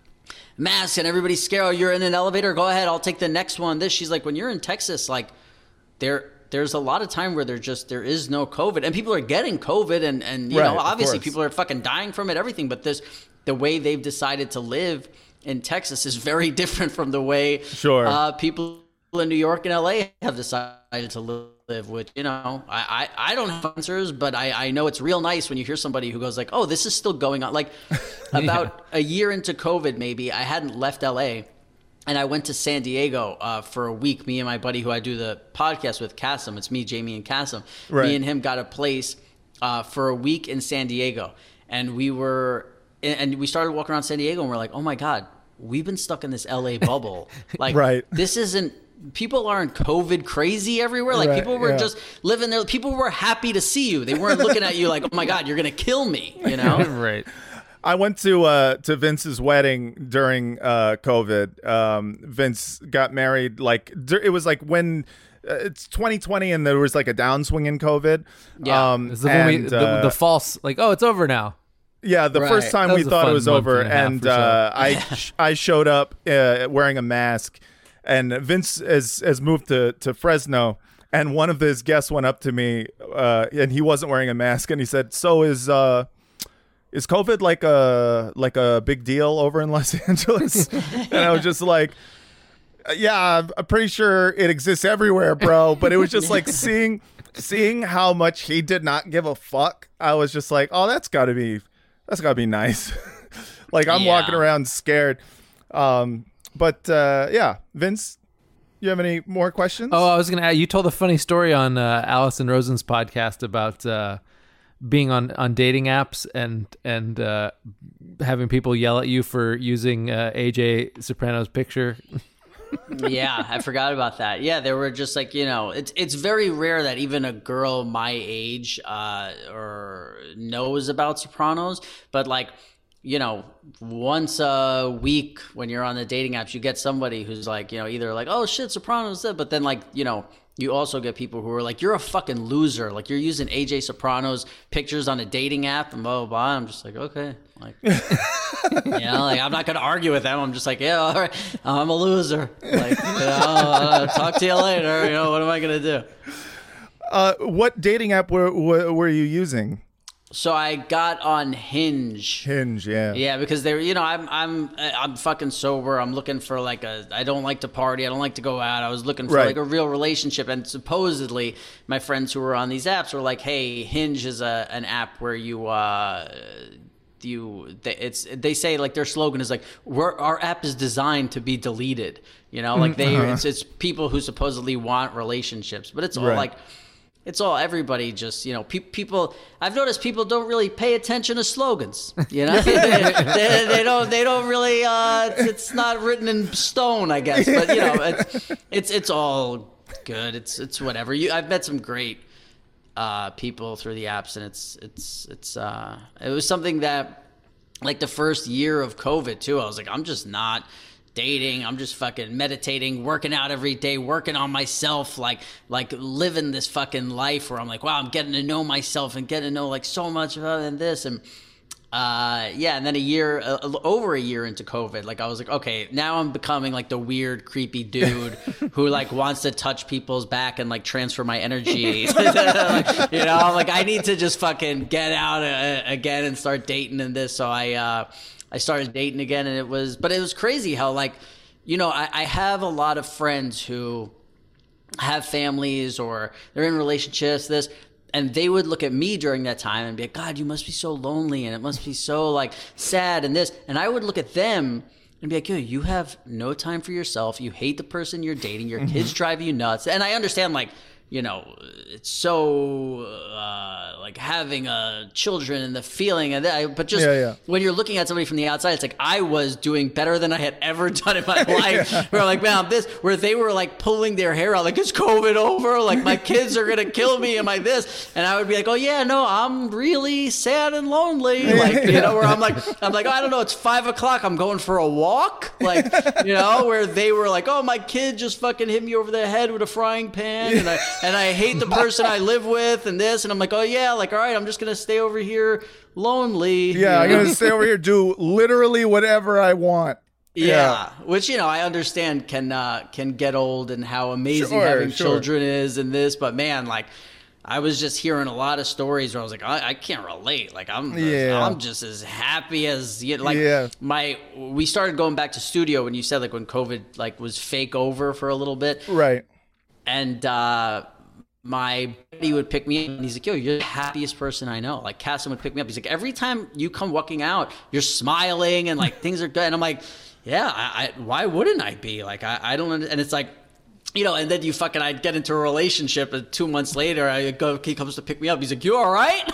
masks and everybody's scared. Oh, you're in an elevator. Go ahead. I'll take the next one. This, she's like, when you're in Texas, like there, there's a lot of time where there just, there is no COVID and people are getting COVID and, and you right, know, obviously people are fucking dying from it, everything, but this, the way they've decided to live in Texas is very different from the way sure. uh, people in New York and L A have decided to live, which, you know, I, I, I don't have answers, but I, I know it's real nice when you hear somebody who goes like, oh, this is still going on. Like about yeah. a year into COVID, maybe, I hadn't left L A and I went to San Diego uh, for a week. Me and my buddy who I do the podcast with, Kasim, it's me, Jamie, and Kasim. Right. Me and him got a place uh, for a week in San Diego. And we were, and we started walking around San Diego and we're like, oh my God, we've been stuck in this L A bubble. Like, right. this isn't, people aren't COVID crazy everywhere. Like right, people were yeah. just living there. People were happy to see you. They weren't looking at you like, oh my God, you're going to kill me, you know? Right. I went to uh, to Vince's wedding during uh, COVID. Um, Vince got married, like, it was like when uh, it's twenty twenty and there was like a downswing in COVID. Yeah. Um, the, and, we, the, uh, the false, like, oh, it's over now. Yeah, the right. first time that we thought it was over, and, and sure. uh, I sh- I showed up uh, wearing a mask, and Vince has has moved to, to Fresno, and one of his guests went up to me, uh, and he wasn't wearing a mask, and he said, "So is uh, is COVID like a like a big deal over in Los Angeles?" And I was just like, "Yeah, I'm pretty sure it exists everywhere, bro." But it was just like seeing seeing how much he did not give a fuck. I was just like, "Oh, that's got to be." That's gotta be nice. Like I'm yeah. walking around scared. Um, but uh, yeah, Vince, you have any more questions? Oh, I was gonna add, you told a funny story on uh, Allison Rosen's podcast about uh, being on, on dating apps and and uh, having people yell at you for using uh, A J Soprano's picture. Yeah, I forgot about that. Yeah, there were just like, you know, it's it's very rare that even a girl my age uh, or knows about Sopranos, but like, you know, once a week when you're on the dating apps, you get somebody who's like, you know, either like, oh shit, Sopranos, but then like, you know, you also get people who are like, you're a fucking loser. Like you're using A J Soprano's pictures on a dating app and blah, blah, blah. I'm just like, okay. Like, you know, like I'm not going to argue with them. I'm just like, yeah, all right. I'm a loser. Like, you know, uh, talk to you later. You know, what am I going to do? Uh, what dating app were, were, were you using? So I got on Hinge. Hinge, yeah. Yeah, because they were, you know, I'm I'm I'm fucking sober. I'm looking for like a, I don't like to party. I don't like to go out. I was looking for right. like a real relationship. And supposedly my friends who were on these apps were like, hey, Hinge is a an app where you, uh, you, they, it's they say like their slogan is like, We're, our app is designed to be deleted. You know, like they, uh-huh. it's, it's people who supposedly want relationships, but it's all right. like, it's all everybody just, you know, pe- people, I've noticed people don't really pay attention to slogans, you know, they, they, they don't, they don't really, uh, it's, it's not written in stone, I guess, but you know, it's, it's, it's all good. It's, it's whatever. You, I've met some great, uh, people through the apps, and it's, it's, it's, uh, it was something that like the first year of COVID too, I was like, I'm just not dating. I'm just fucking meditating, working out every day, working on myself, like like living this fucking life where I'm like, wow, I'm getting to know myself and getting to know like so much other than this. And uh, yeah, and then a year, uh, over a year into COVID, like I was like, okay, now I'm becoming like the weird, creepy dude who like wants to touch people's back and like transfer my energy. Like, you know, like I need to just fucking get out uh, again and start dating and this. So I, uh, I started dating again, and it was, but it was crazy how like, you know, I, I have a lot of friends who have families or they're in relationships, this, and they would look at me during that time and be like, God, you must be so lonely, and it must be so like sad and this. And I would look at them and be like, yo, you have no time for yourself. You hate the person you're dating. Your kids drive you nuts. And I understand like, you know, it's so uh, like having uh, children and the feeling of that. But just yeah, yeah. when you're looking at somebody from the outside, it's like I was doing better than I had ever done in my life. yeah. Where I'm like, man, this, where they were like pulling their hair out, like, is COVID over? Like my kids are going to kill me. Am I this? And I would be like, oh yeah, no, I'm really sad and lonely. Like, you know, where I'm like, I'm like, oh, I don't know. It's five o'clock. I'm going for a walk. Like, you know, where they were like, oh, my kid just fucking hit me over the head with a frying pan. And I, and I hate the person I live with and this. And I'm like, oh, yeah, like, all right, I'm just going to stay over here lonely. Yeah, I'm going to stay over here, do literally whatever I want. Yeah, yeah. Which, you know, I understand can uh, can get old and how amazing sure, having sure. children is and this. But, man, like, I was just hearing a lot of stories where I was like, I, I can't relate. Like, I'm yeah. I'm just as happy as, you know, like, yeah. my, we started going back to studio when you said, like, when COVID, like, was fake over for a little bit. Right. And, uh, my buddy would pick me up and he's like, yo, you're the happiest person I know. Like Cassim would pick me up. He's like, every time you come walking out, you're smiling and like things are good. And I'm like, yeah, I, I why wouldn't I be? Like, I, I don't, and it's like, you know, and then you fucking, I'd get into a relationship and two months later, I go, he comes to pick me up. He's like, you all right?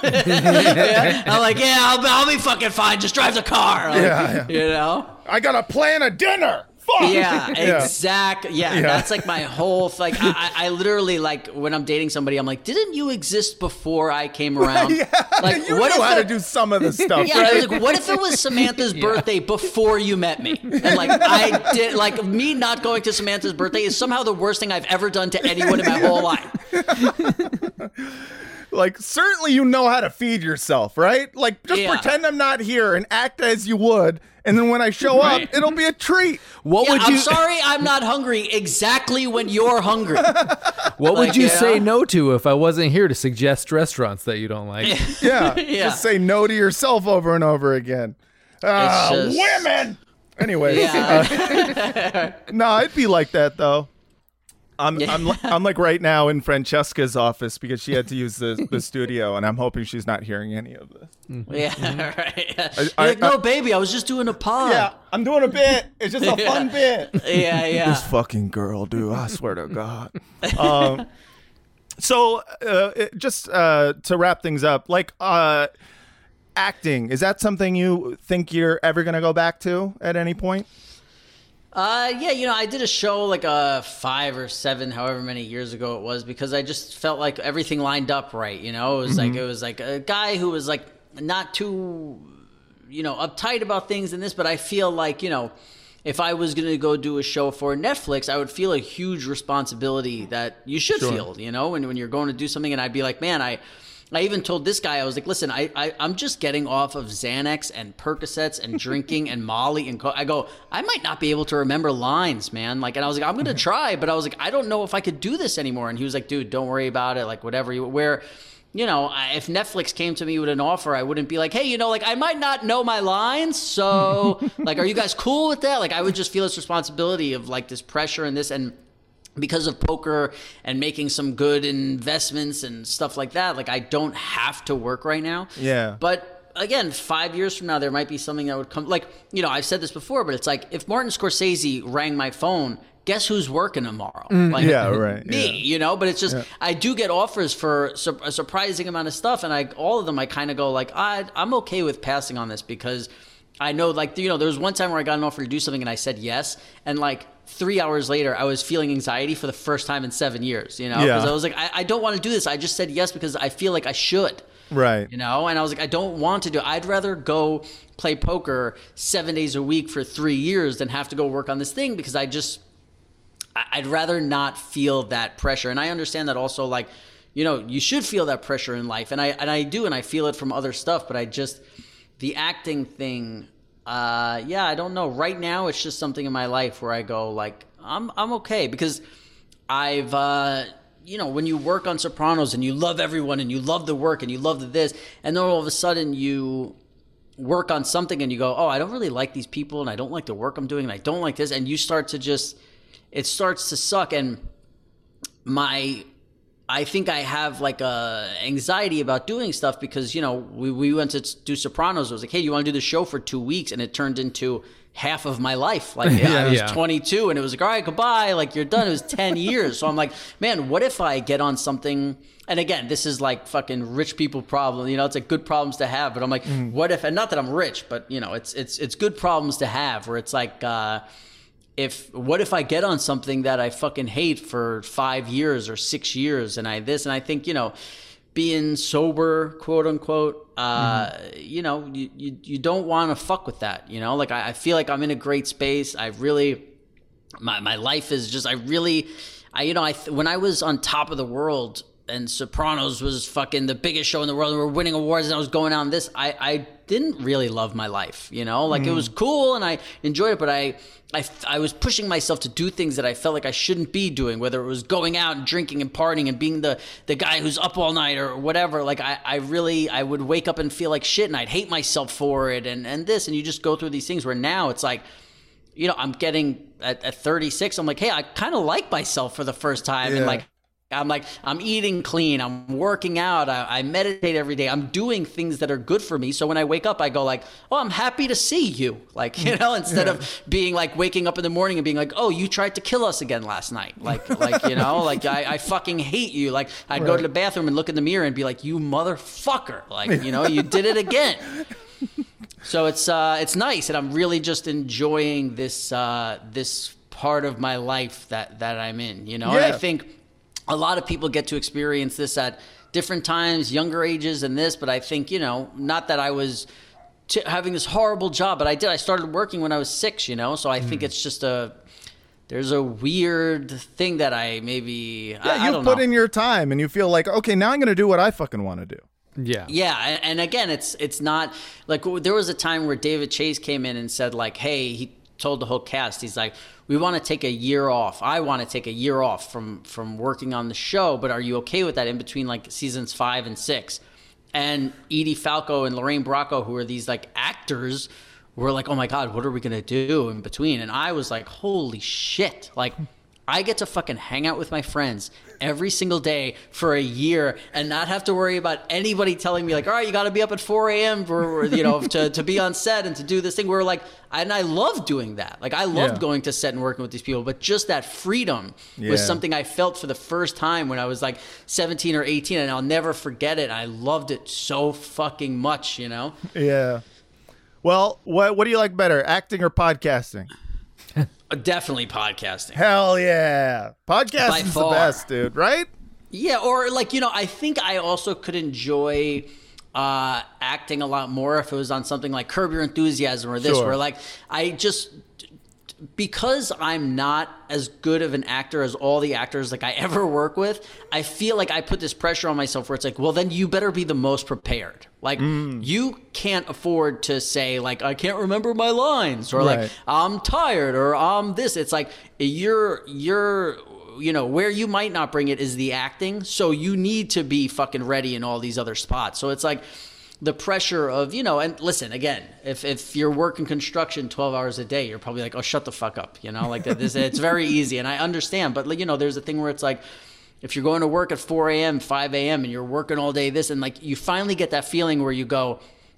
yeah. I'm like, yeah, I'll, I'll be fucking fine. Just drive the car. Like, yeah, yeah. You know? I got to plan a dinner. Yeah, exactly. Yeah, yeah, that's like my whole like. I, I literally like when I'm dating somebody, I'm like, didn't you exist before I came around? yeah, like, you what know how it, to do some of the stuff. Yeah, right? I was like, what if it was Samantha's yeah. birthday before you met me? And like I did, like me not going to Samantha's birthday is somehow the worst thing I've ever done to anyone in my whole life. Like, certainly you know how to feed yourself, right? Like, just yeah. pretend I'm not here and act as you would. And then when I show right. up, it'll be a treat. What yeah, would you? I'm sorry, I'm not hungry. Exactly when you're hungry. What like, would you, you know? say no to if I wasn't here to suggest restaurants that you don't like? yeah, yeah, just say no to yourself over and over again. Uh, just... Women. Anyway, yeah. uh, no, it'd be like that though. I'm yeah. I'm I'm like right now in Francesca's office because she had to use the, the studio, and I'm hoping she's not hearing any of this. Mm-hmm. Yeah, right. I, I, like, no, I, baby, I was just doing a pod. Yeah, I'm doing a bit. It's just a yeah. fun bit. Yeah, yeah. This fucking girl, dude. I swear to God. Um, so uh, it, just uh, to wrap things up, like uh, acting, is that something you think you're ever gonna go back to at any point? Uh, yeah, you know, I did a show like uh, five or seven, however many years ago it was, because I just felt like everything lined up right, you know? It was mm-hmm. like, it was like a guy who was like not too, you know, uptight about things and this, but I feel like, you know, if I was going to go do a show for Netflix, I would feel a huge responsibility that you should sure. feel, you know, when, when you're going to do something. And I'd be like, man, I... I even told this guy, I was like, listen, I, I, I'm just getting off of Xanax and Percocets and drinking and Molly. And co- I go, I might not be able to remember lines, man. Like, and I was like, I'm going to try. But I was like, I don't know if I could do this anymore. And he was like, dude, don't worry about it. Like, whatever you, where, you know, I, if Netflix came to me with an offer, I wouldn't be like, hey, you know, like, I might not know my lines. So, like, are you guys cool with that? Like, I would just feel this responsibility of, like, this pressure and this. And because of poker and making some good investments and stuff like that, like I don't have to work right now. Yeah. But again, five years from now, there might be something that would come. Like, you know, I've said this before, but it's like if Martin Scorsese rang my phone, guess who's working tomorrow? Like, yeah, right. Me, yeah. you know. But it's just Yeah. I do get offers for su- a surprising amount of stuff, and I all of them I kind of go like, I I'm okay with passing on this because I know, like, you know, there was one time where I got an offer to do something and I said yes, and like three hours later, I was feeling anxiety for the first time in seven years. You know, because Yeah. I was like, I, I don't want to do this. I just said yes because I feel like I should. Right. You know, and I was like, I don't want to do. I'd rather go play poker seven days a week for three years than have to go work on this thing because I just. I'd rather not feel that pressure. And I understand that also, like, you know, you should feel that pressure in life. And I and I do, and I feel it from other stuff. But I just, the acting thing, uh, yeah, I don't know. Right now, it's just something in my life where I go, like, I'm I'm okay. Because I've, uh, you know, when you work on Sopranos and you love everyone and you love the work and you love the this, and then all of a sudden you work on something and you go, oh, I don't really like these people and I don't like the work I'm doing and I don't like this. And you start to just... it starts to suck. And my, I think I have like a anxiety about doing stuff because, you know, we, we went to do Sopranos. It was like, hey, you want to do the show for two weeks? And it turned into half of my life. Like yeah, I was yeah. twenty-two and it was like, all right, goodbye. Like you're done. It was ten years. So I'm like, man, what if I get on something? And again, this is like fucking rich people problem. You know, it's like good problems to have, but I'm like, mm. what if, and not that I'm rich, but you know, it's, it's, it's good problems to have where it's like, uh, If what if I get on something that I fucking hate for five years or six years and I this and I think, you know, being sober, quote unquote, uh, mm-hmm. you know, you, you, you don't want to fuck with that, you know, like I, I feel like I'm in a great space. I really, my, my life is just, I really, I, you know, I, when I was on top of the world and Sopranos was fucking the biggest show in the world and we were winning awards and I was going on this, I, I didn't really love my life, you know, like mm. it was cool and I enjoyed it, but I, I, I was pushing myself to do things that I felt like I shouldn't be doing, whether it was going out and drinking and partying and being the, the guy who's up all night or whatever. Like I, I really, I would wake up and feel like shit and I'd hate myself for it and, and this, and you just go through these things where now it's like, you know, I'm getting at, at thirty-six, I'm like, hey, I kind of like myself for the first time. Yeah. And like, I'm like, I'm eating clean. I'm working out. I, I meditate every day. I'm doing things that are good for me. So when I wake up, I go like, oh, I'm happy to see you. Like, you know, instead yeah. of being like waking up in the morning and being like, oh, you tried to kill us again last night. Like, like you know, like I, I fucking hate you. Like I'd right. go to the bathroom and look in the mirror and be like, you motherfucker. Like, you know, you did it again. So it's uh, it's nice. And I'm really just enjoying this uh, this part of my life that, that I'm in, you know, yeah. and I think a lot of people get to experience this at different times, younger ages and this, but I think, you know, not that I was t- having this horrible job, but I did. I started working when I was six, you know, so I mm. think it's just a, there's a weird thing that I maybe, yeah, I, you I don't put know. in your time and you feel like, okay, now I'm going to do what I fucking want to do. Yeah. Yeah. And, and again, it's, it's not like there was a time where David Chase came in and said like, hey, he told the whole cast, he's like, we want to take a year off. I want to take a year off from, from working on the show, but are you okay with that in between like seasons five and six? And Edie Falco and Lorraine Bracco, who are these like actors, were like, oh my God, what are we going to do in between? And I was like, holy shit. Like, I get to fucking hang out with my friends every single day for a year and not have to worry about anybody telling me like, all right, you got to be up at four a.m. for, you know, to, to be on set and to do this thing. We're like, and I love doing that. Like I loved yeah. going to set and working with these people, but just that freedom yeah. was something I felt for the first time when I was like seventeen or eighteen, and I'll never forget it. I loved it so fucking much, you know? Yeah. Well, what, what do you like better, acting or podcasting? Definitely podcasting. Hell yeah. Podcasting's the best, dude, right? Yeah, or like, you know, I think I also could enjoy uh, acting a lot more if it was on something like Curb Your Enthusiasm or this, sure. where like I just, because I'm not as good of an actor as all the actors like I ever work with, I feel like I put this pressure on myself where it's like, well, then you better be the most prepared. Like mm. you can't afford to say like, I can't remember my lines or right. like I'm tired or I'm this. It's like you're, you're, you know, where you might not bring it is the acting. So you need to be fucking ready in all these other spots. So it's like, the pressure of, you know, and listen, again, if, if you're working construction twelve hours a day, you're probably like, oh, shut the fuck up. You know, like this, it's very easy. And I understand. But, you know, there's a thing where it's like, if you're going to work at four a.m., five a.m., and you're working all day, this, and like you finally get that feeling where you go,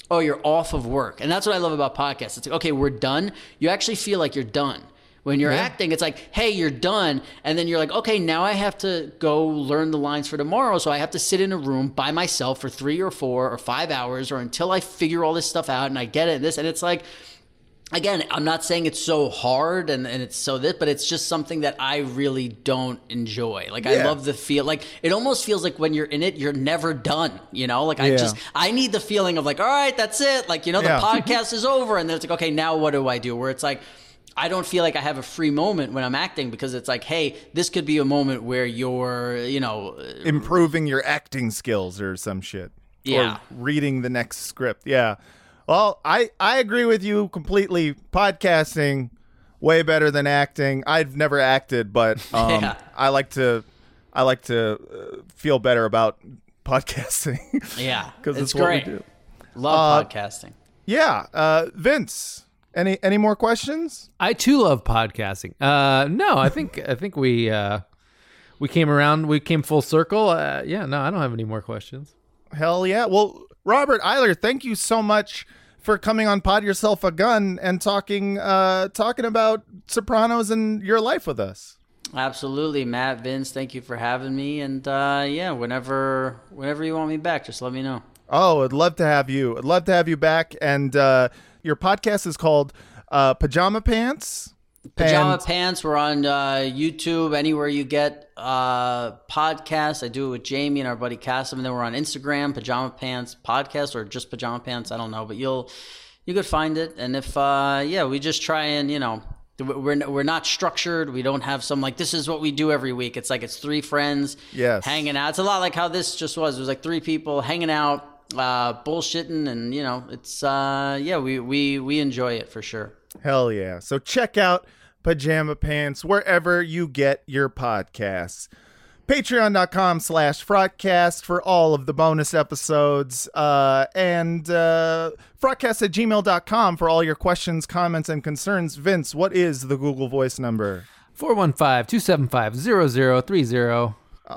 oh, you're off of work. And that's what I love about podcasts. It's like, okay, we're done. You actually feel like you're done. When you're yeah. acting, it's like, hey, you're done. And then you're like, okay, now I have to go learn the lines for tomorrow. So I have to sit in a room by myself for three or four or five hours or until I figure all this stuff out and I get it. And this, and it's like, again, I'm not saying it's so hard and, and it's so this, but it's just something that I really don't enjoy. Like, yeah. I love the feel. Like, it almost feels like when you're in it, you're never done, you know? Like, I yeah. just, I need the feeling of like, all right, that's it. Like, you know, the yeah. podcast is over. And then it's like, okay, now what do I do? Where it's like, I don't feel like I have a free moment when I'm acting because it's like, hey, this could be a moment where you're, you know, improving your acting skills or some shit. Yeah. Or reading the next script. Yeah. Well, I, I agree with you completely. Podcasting, way better than acting. I've never acted, but um, yeah. I like to I like to uh, feel better about podcasting. Yeah, because it's, it's what great. we do. Love uh, podcasting. Yeah, uh, Vince. Any any more questions? I too love podcasting. Uh, no, I think I think we uh, we came around. We came full circle. Uh, yeah, no, I don't have any more questions. Hell yeah. Well, Robert Iler, thank you so much for coming on Pod Yourself a Gun and talking uh, talking about Sopranos and your life with us. Absolutely, Matt, Vince, thank you for having me. And uh, yeah, whenever whenever you want me back, just let me know. Oh, I'd love to have you. I'd love to have you back. And uh, your podcast is called uh, Pajama Pants. Pajama and- Pants. We're on uh, YouTube, anywhere you get uh, podcasts. I do it with Jamie and our buddy Cassim. And then we're on Instagram, Pajama Pants Podcast, or just Pajama Pants. I don't know, but you'll you could find it. And if uh, yeah, we just try and you know. We're we're not structured. We don't have some like this is what we do every week. It's like it's three friends yes. hanging out. It's a lot like how this just was. It was like three people hanging out, uh, bullshitting, and you know, it's uh, yeah, we we we enjoy it for sure. Hell yeah! So check out Pajama Pants wherever you get your podcasts. Patreon.com slash Frotcast for all of the bonus episodes. Uh, and uh, Frotcast at gmail dot com for all your questions, comments, and concerns. Vince, what is the Google Voice number? four one five, two seven five, zero zero three zero.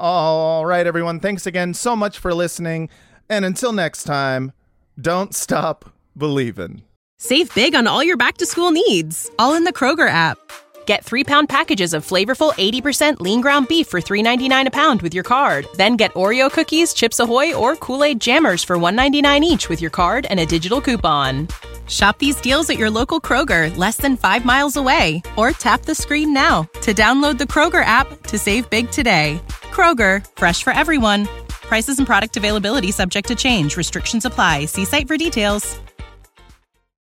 All right, everyone. Thanks again so much for listening. And until next time, don't stop believing. Save big on all your back-to-school needs, all in the Kroger app. Get three-pound packages of flavorful eighty percent lean ground beef for three ninety-nine a pound with your card. Then get Oreo cookies, Chips Ahoy, or Kool-Aid Jammers for one ninety-nine each with your card and a digital coupon. Shop these deals at your local Kroger, less than five miles away. Or tap the screen now to download the Kroger app to save big today. Kroger, fresh for everyone. Prices and product availability subject to change. Restrictions apply. See site for details.